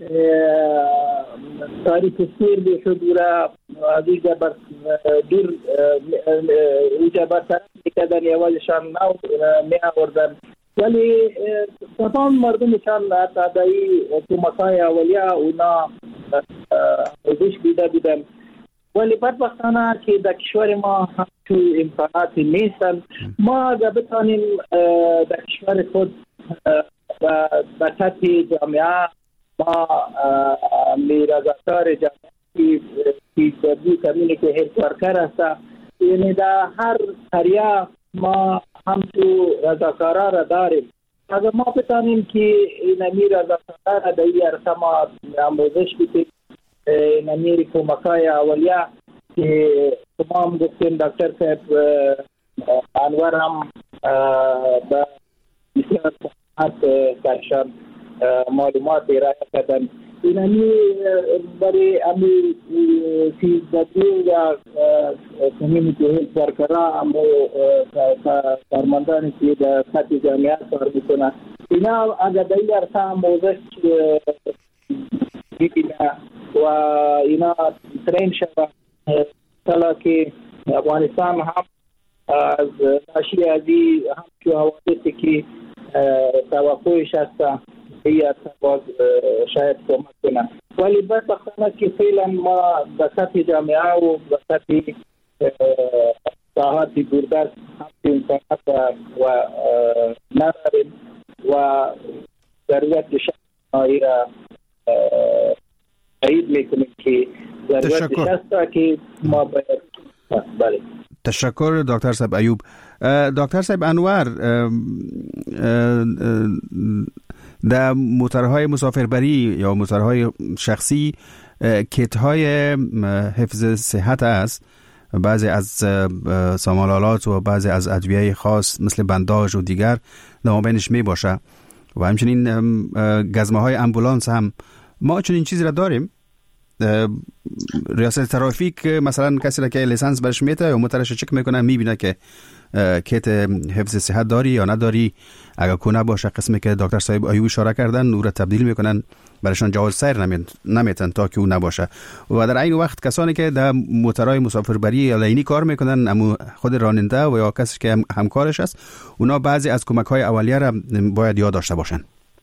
Speaker 5: تاریخ سیر بشد و از اینجا بر دور اینجا بر طرف میکردن یوازشان نو می آوردن ولی تمام مردمشان تادایی کمکای اولیه اونا ازش بیده بیدن ولی بدبختانه که در کشور ما همچون امکاناتی نیستن. ما اگر بتانیم در کشور خود در سطح جامعه ما میرزاکار جامعه که بودی کمینی که هر کارکر هسته یعنی در هر قریه ما همچون رزاکارا را داریم. اگر ما بتانیم که اینمی رزاکارا را در این عرصه ما آموزش بدیم نمیر کمکای اولیه که تمام گفتیم دکتر صاحب انور هم با بسیار صحبت کارشان معلومات ارائه کردن اینمی برای امی سیزدگی یا کمیونیتی هیلت ورکرها امو کارمندانی که در سطح جامعه کار میکنن اینا اگر در این عرصه آموزش ببینه و اینا ترین شود حالا که افغانستان هم از ناشی ازی همچون حوادثی که توقعش هست یا باز شاید کمک کنه ولی بدبختانه که فعلا ما به سطح جامعه و به سطح ساحات دوردست همچون امکانات و نداریم و ضرورت شخصی را تایید میکنیم که ضرورت شخصی که ما باید بله.
Speaker 4: تشکر دکتر صاحب ایوب. دکتر صاحب انور، در موتورهای مسافربری یا موتورهای شخصی کیت‌های حفظ صحت است، بعضی از سامان‌آلات و بعضی از ادویه خاص مثل بنداژ و دیگر در مابینش می باشه و همچنین گزمه‌های امبولانس هم. ما چنین چیزی را داریم؟ ریاست ترافیک مثلا کسی را که لیسانس برش میده یا موترش چک میکنه میبینه که کیت حفظ صحت داری یا نداری، اگر کو نباشه قسمی که دکتر صاحب ایوب اشاره کردن او را تبدیل میکنن، برایشان جواز سیر نمیتن تا که او نباشه. و در این وقت کسانی که در موترهای مسافربری یا لینی کار میکنن، اما خود راننده و یا کسی که همکارش است، اونا بعضی از کمک های اولیه را باید یاد داشته باشن.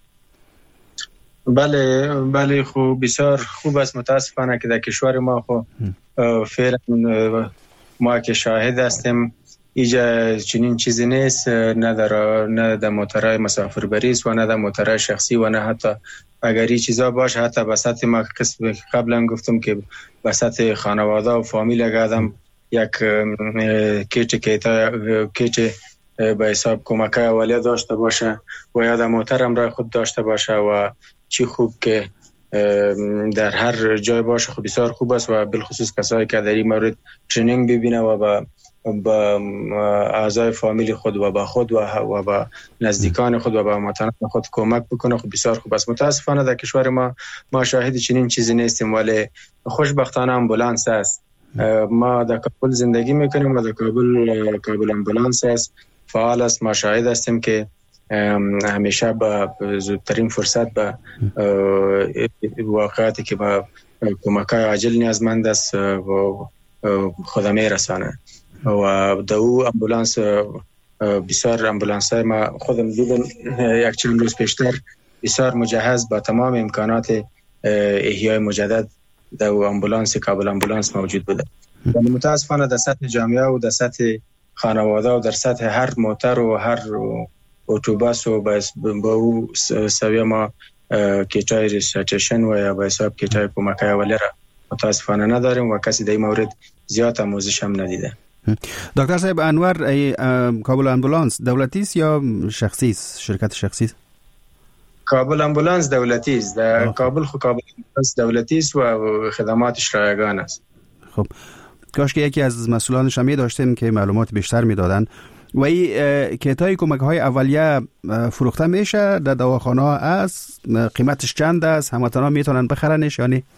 Speaker 6: بله بله خوب، بسیار خوب است. متاسفانه که در کشور ما خو فعلا ما که شاهد هستیم ایجا چنین چیزی نیست، نه در نه در موترهای مسافربری است و نه در موترهای شخصی و نه حتی اگر این چیزا باشه حتی به سطح ما قسم قبلا گفتم که به سطح خانواده و فامیل آدم یک کیچ کیتا کیچ به حساب کمک اولیه داشته باشه و یا در موتر هم را خود داشته باشه و چی خوب که در هر جای باشه. خب بسیار خوب است و بالخصوص کسایی که در این مورد ترینینگ ببینه و با با اعضای فامیل خود و با خود و با نزدیکان خود و با هموطنان خود کمک بکنه. خب بسیار خوب است. متاسفانه در کشور ما ما شاهد چنین چیزی نیستیم، ولی خوشبختانه امبولانس است. ما در کابل زندگی میکنیم و در کابل کابل امبولانس است، فعال است. ما شاهد هستیم که همیشه با زودترین فرصت به واقعاتی که با کمک‌های عاجل نیازمند است و خود میرسانه. و در او امبولانس بسیار امبولانس های ما خودم دیدم یک چند روز پیشتر بسیار مجهز با تمام امکانات احیای مجدد در امبولانس کابل امبولانس موجود بوده. ولی متاسفانه در سطح جامعه و در سطح خانواده و در سطح هر موتر و هر اتوبوس و با او سویه ما کیچای ریسرچشن و یا به حساب کیچای کمک‌های اولیه را متاسفانه نداریم و کسی در این مورد زیاد آموزش هم ندیده.
Speaker 4: دکتر صاحب انور، کابل امبولانس دولتی است یا شخصی است، شرکت شخصی است؟
Speaker 6: کابل امبولانس دولتی است. در کابل خو کابل امبولانس دولتی است و خدماتش رایگان است. خب
Speaker 4: کاش که یکی از مسئولانش هم داشتیم که معلومات بیشتر میدادن. و این کیتای کمک های اولیه فروخته میشه در دواخانه ها است؟ قیمتش چند است؟ هموطنا میتونن بخرنش یا نه؟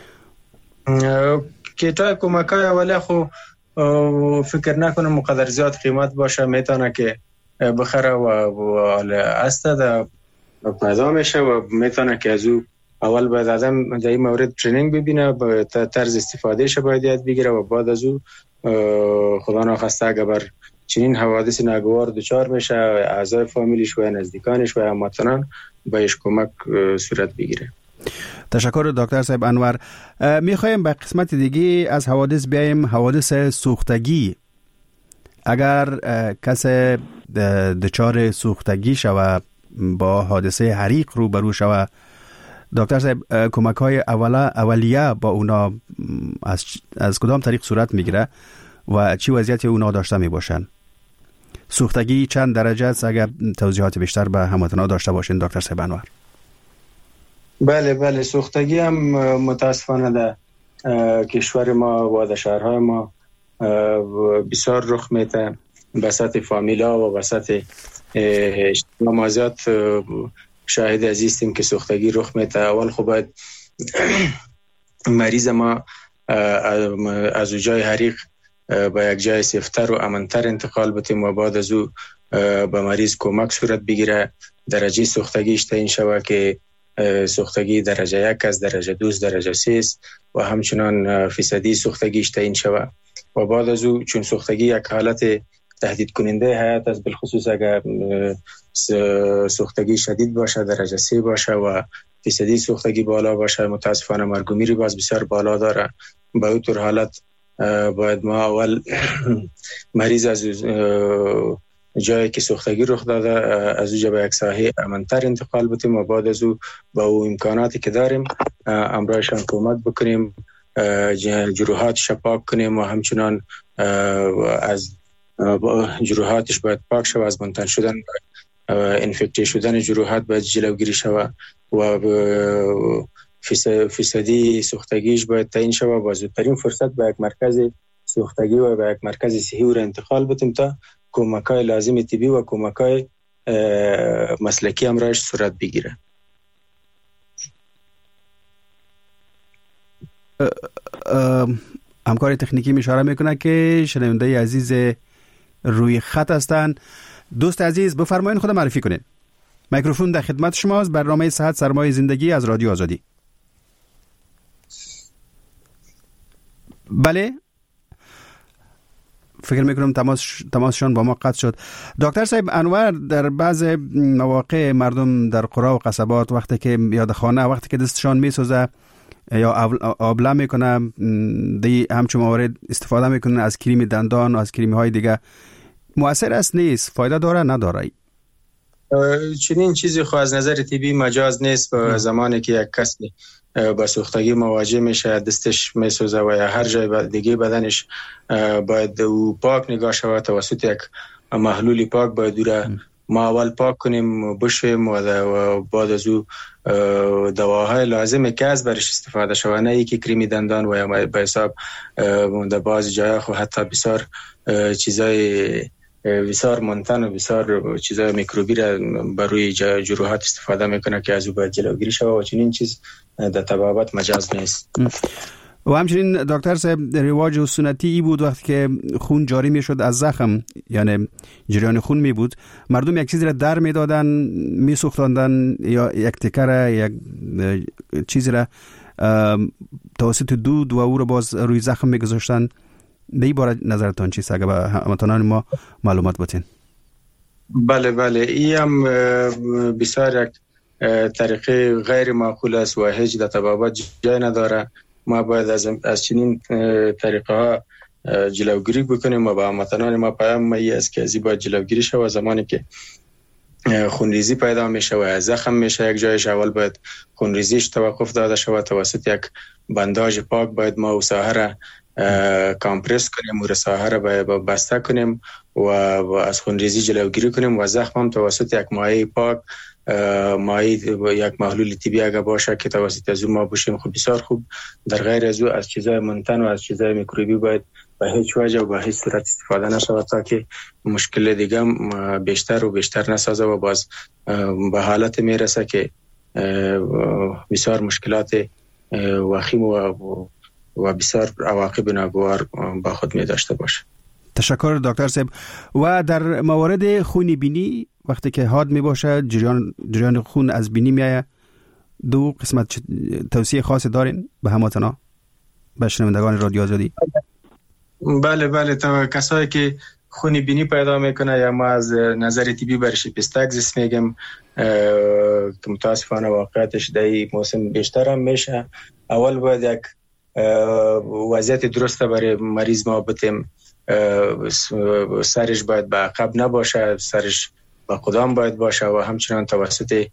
Speaker 6: کیتای کمک های اولیه خو فکر نکنم مقدر زیاد قیمت باشه، میتونه که بخره و است در پیدا میشه و میتونه که از او اول باید آدم در این مورد ترینینگ ببینه، با طرز استفادهش باید یاد بگیره و بعد از او خدا ناخواسته اگر بر چنین حوادث ناگوار دچار میشه اعضای فامیلش و نزدیکانش و هموطنان بهش کمک صورت بگیره.
Speaker 4: تشکر دکتر صاحب انور. میخوایم به قسمت دیگه از حوادث بیایم، حوادث سوختگی. اگر کسی دچار سوختگی شوه، با حادثه حریق روبرو شوه، دکتر صاحب کمک های اولیه با اونا از, از کدام طریق صورت میگیره و چی وضعیت اونا داشته میباشن؟ سوختگی چند درجه است؟ اگر توضیحات بیشتر به هموطنان داشته باشین دکتر صاحب انور.
Speaker 6: بله بله سوختگی هم متاسفانه در کشور ما و در شهرهای ما بسیار رخ میده. به سطح فامیلا و به سطح اجتماع ما زیاد شاهد عزیزیم که سوختگی رخ میده. اول خب باید مریض ما از جای حریق به یک جای سیفتر و امنتر انتقال بتیم و بعد از او به مریض کمک صورت بگیره. درجه سوختگیش تعیین شوه که سوختگی درجه یک از درجه دو درجه سه است و همچنان فیصدی سوختگیش تعیین شوه و بعد از او چون سوختگی یک حالت تهدید کننده حیات است، بالخصوص اگر سوختگی شدید باشه درجه سه باشه و فیصدی سوختگی بالا باشه متاسفانه مرگ و میری باز بسیار بالا داره. با این طور حالت باید ما اول مریض از جایی که سوختگی رخ داده از اونجا به یک ساحه امن‌تر انتقال بتیم و بعد از او با او امکاناتی که داریم امرایشان کمک بکنیم، جروحاتش پاک کنیم و همچنان از جروحاتش باید پاک شود، از منتن شدن انفکتی شدن جروحات باید جلوگیری شود و فیصدی سوختگیش باید تعیین شود و زودترین فرصت به یک مرکز سوختگی و به یک مرکز صحی او را انتقال بتیم تا کمک‌های لازم طبی و کمک‌های مسلکی امرایش صورت بگیره.
Speaker 4: همکار تکنیکی اشاره میکنه که شنونده عزیز روی خط هستند. دوست عزیز بفرمایید خود معرفی کنید. میکروفون در خدمت شماست. برنامه صحت سرمایه زندگی از رادیو آزادی. بله، فکر میکنم تماس تماسشان با ما قطع شد. دکتر صاحب انور، در بعض مواقع مردم در قرا و قصبات وقتی که یاد خانه وقتی که دستشان میسوزه یا آبله میکنه، دی همچون موارد استفاده میکنن از کریم دندان و از کریم های دیگه، مؤثر است نیست؟ فایده داره نداره؟
Speaker 6: چنین چیزی خو از نظر طبی مجاز نیست. به زمانی که یک کسی با سوختگی مواجه میشه، دستش میسوزه و یا هر جای دیگه بدنش، باید او پاک نگاه شود توسط یک محلول پاک. باید او ما اول پاک کنیم، بشویم و بعد از او دواهای لازمه که از برش استفاده شود، نه ای که کریمی دندان و یا به حساب در بعض جای خو حتی بسیار چیزای بسیار منتن و بسیار چیزای میکروبی را بر روی جروحات استفاده میکنه که از او باید جلوگیری شود و چنین چیز در طبابت مجاز نیست.
Speaker 4: و همچنین دکتر صاحب رواج سنتی ای بود وقتی که خون جاری میشد از زخم، یعنی جریان خون می بود، مردم یک چیزی را در میدادن، میسوختاندن یا یک تکر یک چیزی را توسط دود و او را باز روی زخم میگذاشتن. به این باره نظرتان چیست اگر به هموطنان ما معلومات بتین؟
Speaker 6: بله بله، این هم بسیار یک طریقه غیر معقول است و هیچ در طبابت جای نداره. ما باید از از چنین طریقه ها جلوگیری بکنیم و به هموطنان ما پیام می است که از این باید جلوگیری شود. زمانی که خونریزی پیدا میشه و زخم میشه یک جایش، اول باید خونریزیش توقف داده شود توسط یک بنداژ پاک. باید ما او ساحه را کامپرس کنیم و ساحه را بسته کنیم و از خونریزی جلوگیری کنیم و زخم هم توسط یک مایع پاک، مایع یک محلول طبی اگر باشه که توسط از اون ما بشیم خوب بسیار خوب. در غیر از او از چیزای منتن و از چیزای میکروبی باید به هیچ وجه و به هیچ صورت استفاده نشود تا که مشکل دیگه بیشتر و بیشتر نسازه و باز به حالت میرسه که بسیار مشکلات وخیم و و بسیار عواقب ناگوار با خود می داشته باشه.
Speaker 4: تشکر دکتر صاحب. و در موارد خون بینی وقتی که حاد می باشه، جریان جریان خون از بینی می آید، دو قسمت توصیه خاص دارین به هموطنا، به شنوندگان رادیو آزادی؟
Speaker 6: بله بله، تا کسایی که خون بینی پیدا میکنه یا ما از نظر طبی برش پیستاگزیس میگم که متاسفانه واقعیتش در این موسم بیشتر هم میشه، اول باید یک وضعیت درسته برای مریض ما بتیم. سرش باید به عقب نباشه، سرش به قدام باید باشه و همچنان توسط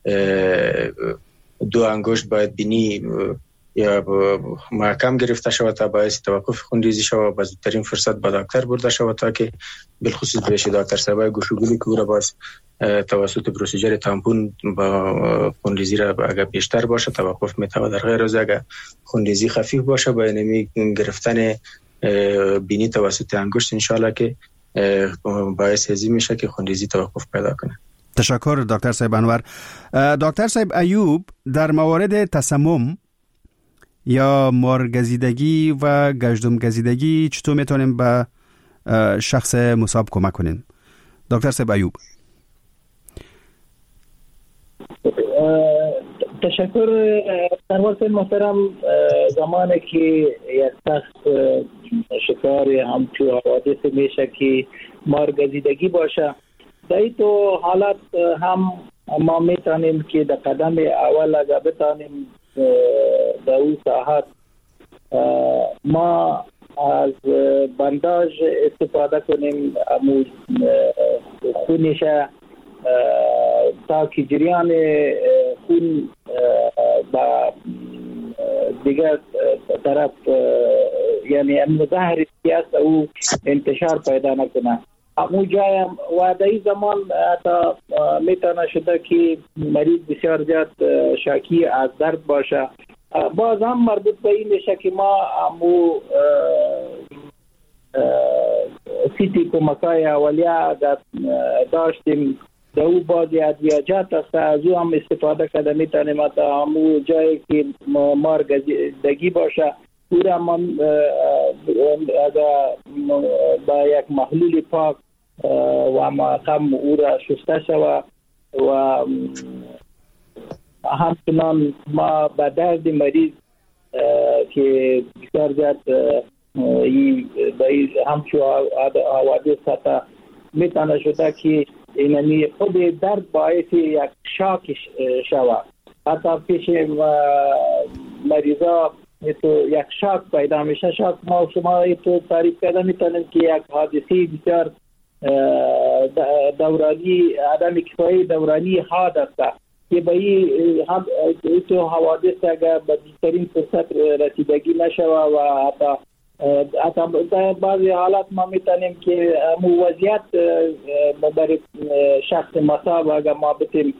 Speaker 6: دو انگشت باید بینی یا محکم گرفته شود تا باعث توقف خونریزی شود. با زودترین فرصت با دکتر برده شود تا که بالخصوص بهش دکتر صاحبای گوشوگلی که او را باز توسط پروسیجر تامپون با خونریزی را اگر بیشتر باشه توقف میتونه. در غیر از اگر خونریزی خفیف باشه با اینمی گرفتن بینی توسط انگشت انشالله که باعث هزی میشه که خونریزی توقف پیدا کنه.
Speaker 4: تشکر دکتر صاحب انور. دکتر صاحب ایوب، در موارد تسمم یا مارگزیدگی و گژدم گزیدگی چطور میتونیم به شخص مصاب کمک کنیم؟ دکتر صاحب ایوب.
Speaker 5: تشکر سرور محترم. زمانی که یک شخص شکار همچون حوادث میشه که مارگزیدگی باشه، در این تو حالت هم ما میتونیم که در قدم اول اگر بتانیم در اون ساحت ما از بنداژ استفاده کنیم، امو خونش تا که جریان خون با دیگر طرف یعنی امو ظاهری است او انتشار پیدا نکنه. امو جای و در این زمان تا میتونه شده که مریض بسیار زیاد شاکی از درد باشه. باز هم مربوط به این میشه که ما امو سیتی کمکای اولیه داشتیم در او بعضی ادویجات است از او هم استفاده کرده میتونیم تا همو جایی که مارگدگی باشه او را من با یک محلول پاک و معقم او را شسته شود و همچنان ما به درد مریض که بسیار زیاد همچو حوادث حتی میتونه شده که اینمی خود درد باعث یک شاک شود. حتی پیش مریضا تو یک شاک پیدا میشه. شاک ما شما تو تعریف کرده میتونیم که یک حادثه بسیار دورانی عدم کفایی دورانی حاد است که به این هم تو حوادث اگر به بیشترین فرصت رسیدگی نشوه و حتی حتی در بعضی حالات ما میتونیم که موضوعیت برای شخص مصاب اگر ما بتیم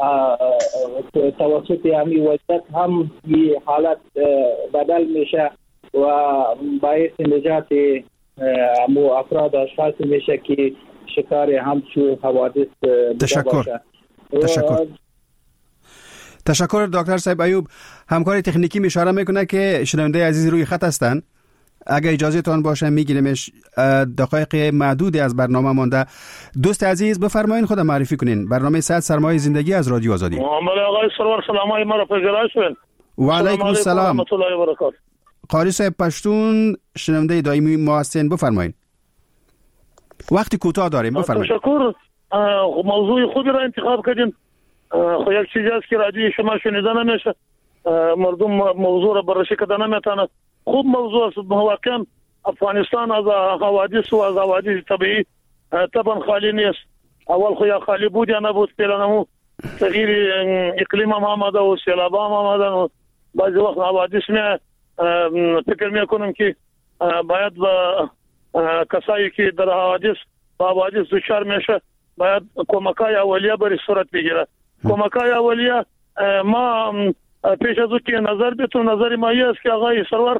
Speaker 5: توسط همی وضعیت هم این حالت بدل میشه و باعث نجات همو افراد اشخاص میشه که شکار همچون حوادث
Speaker 4: تشکر تشکر تشکر دکتر صاحب ایوب. همکار تکنیکی می اشاره میکنه که شنونده عزیز روی خط هستند. اگه اجازه تان باشه میگیریمش. دقایق معدودی از برنامه مانده. دوست عزیز بفرمایید خود معرفی کنین. برنامه صد سرمایه زندگی از رادیو آزادی.
Speaker 9: محمد آقای سرور سلامای ما را پذیرایی شوین.
Speaker 4: و علیکم السلام.
Speaker 9: رحمت الله و برکاته.
Speaker 4: قاری صاحب پشتون شنونده دائمی ما هستین، بفرمایید. وقتی کوتاه داریم، بفرمایید.
Speaker 9: تشکر. موضوع خوبی را انتخاب کردین. خو یک چیزی است که رادیو شما شنیده نمیشه. مردم موضوع را بررسی کردن نمیتونه. خوب موضوع است. واقعا افغانستان از حوادث و از حوادث طبیعی طبعا خالی نیست. اول خو یا خالی بود یا نبود، پیرانمو تغییر اقلیم هم آمده و سیلاب هم آمده و بعضی وقت حوادث می فکر میکنم که باید با کسایی که در حوادث با حوادث دچار میشه باید کمکای اولیه بری صورت بگیره. کمکای اولیه ما پیش از او که نظر بیتون نظر ما است که آقای سرور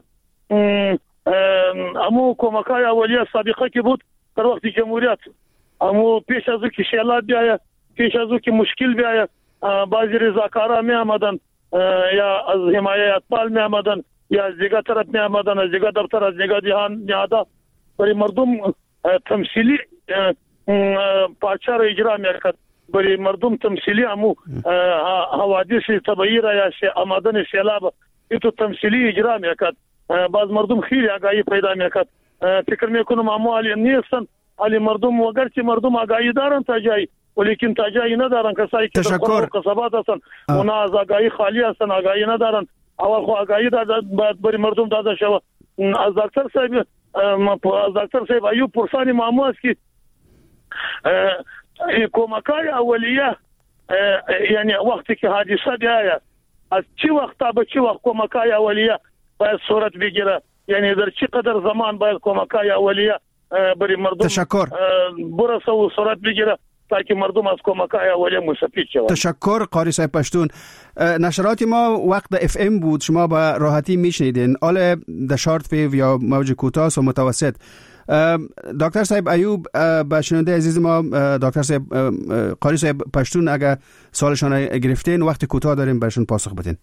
Speaker 9: امو کمکای اولیه سابقه که بود در وقت جمهوریت، امو پیش از او که شیلات بیایه، پیش از او که مشکل بیایه، بعضی رضاکارا می آمدن یا از حمایه اطفال می آمدن یا از دیگه طرف می آمدن، از دیگه دفتر، از دیگه دیهان نیاده برای مردم تمثیلی پاچه را اجرا می کرد. برای مردم تمثیلی امو حوادث طبیعی را یا آمدن سیلاب ایتو تمثیلی اجرا می کرد. باز مردم خیلی آگاهی پیدا می کرد. فکر می کنم امو علی نیستن علی مردم وگر که مردم آگاهی دارن تا جایی ولیکن تا جایی ندارن. کسایی که در قصبات هستن اونا از آگاهی خالی هستن، آگاهی ندارن. اول خو آگاهی داده باید برای مردم داده شود. از دکتر صاحب از دکتر صاحب ایوب پرسانی معمول است که کمکای اولیه یعنی وقتی که حادثه بیاید از چی وقت تا به چی وقت کمکای اولیه باید صورت بگیره، یعنی در چی قدر زمان باید کمکای اولیه برای مردم
Speaker 4: تشکر
Speaker 9: برسه و صورت بگیره تا که مردم از کمکای اولیه مستفید شوند.
Speaker 4: تشکر قاری صاحب پشتون. نشرات ما وقت اف ام بود، شما به راحتی میشنیدین. آل در شارت ویو یا موج کوتاه و متوسط. دکتر صاحب ایوب با شنونده عزیز ما دکتر صاحب قاری صاحب پشتون اگر سوالشان گرفتین وقت کوتاه داریم برشون پاسخ بدین.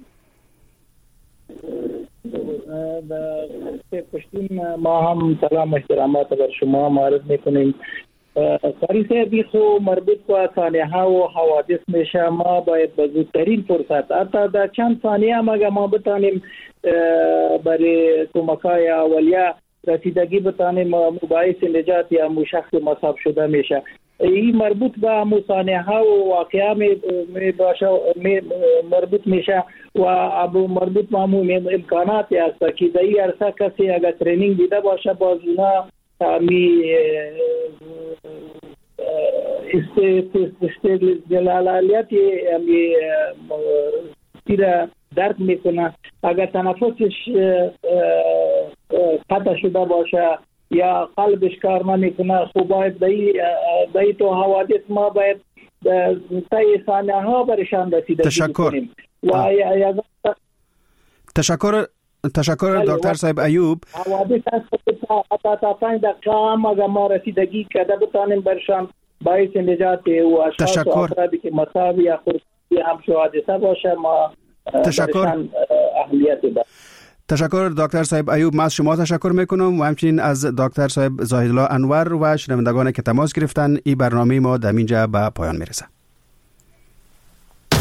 Speaker 5: پشتون ما هم سلام احترامات بر شما معرض میکنیم. قاری صاحبی خو مربوط به ثانیه ها و حوادث میشه. ما باید به زودترین فرصت حتی در چند ثانیه هم اگر ما بتانیم برای کمکای اولیه رسیدگی بتانیم باعث نجات یا مو شخص مصاب شده میشه. این مربوط به مصانعه ها و واقعا می باشه مربوط میشه و ابو مربوط به امکاناتی است که در این عرصه کسی اگر ترینینگ دیده باشه باز اونا می استقلالیت می تیره درک میکنه. اگر تنفسش قطع شده باشه یا قلبش کار نمیکنه خب باید دایی تو حوادث ما باید تایی ثانیه ها برشان رسیدگی کنیم.
Speaker 4: تشکر تشکر دکتر صاحب ایوب.
Speaker 5: حوادث هست تا تا پنج دقیقه هم اگر ما رسیدگی کرده بتانیم برشان باعث نجات او اشخاص و
Speaker 4: تشکر.
Speaker 5: افرادی که مصاب یا خرسندگی همچون حادثه باشه ما
Speaker 4: تشکر.
Speaker 5: برشان اهمیت داریم.
Speaker 4: تشکر دکتر صاحب ایوب. ما از شما تشکر میکنم و همچنین از دکتر صاحب زاهدالله انور و شنوندگان که تماس گرفتن. این برنامه ما در اینجا به پایان میرسه.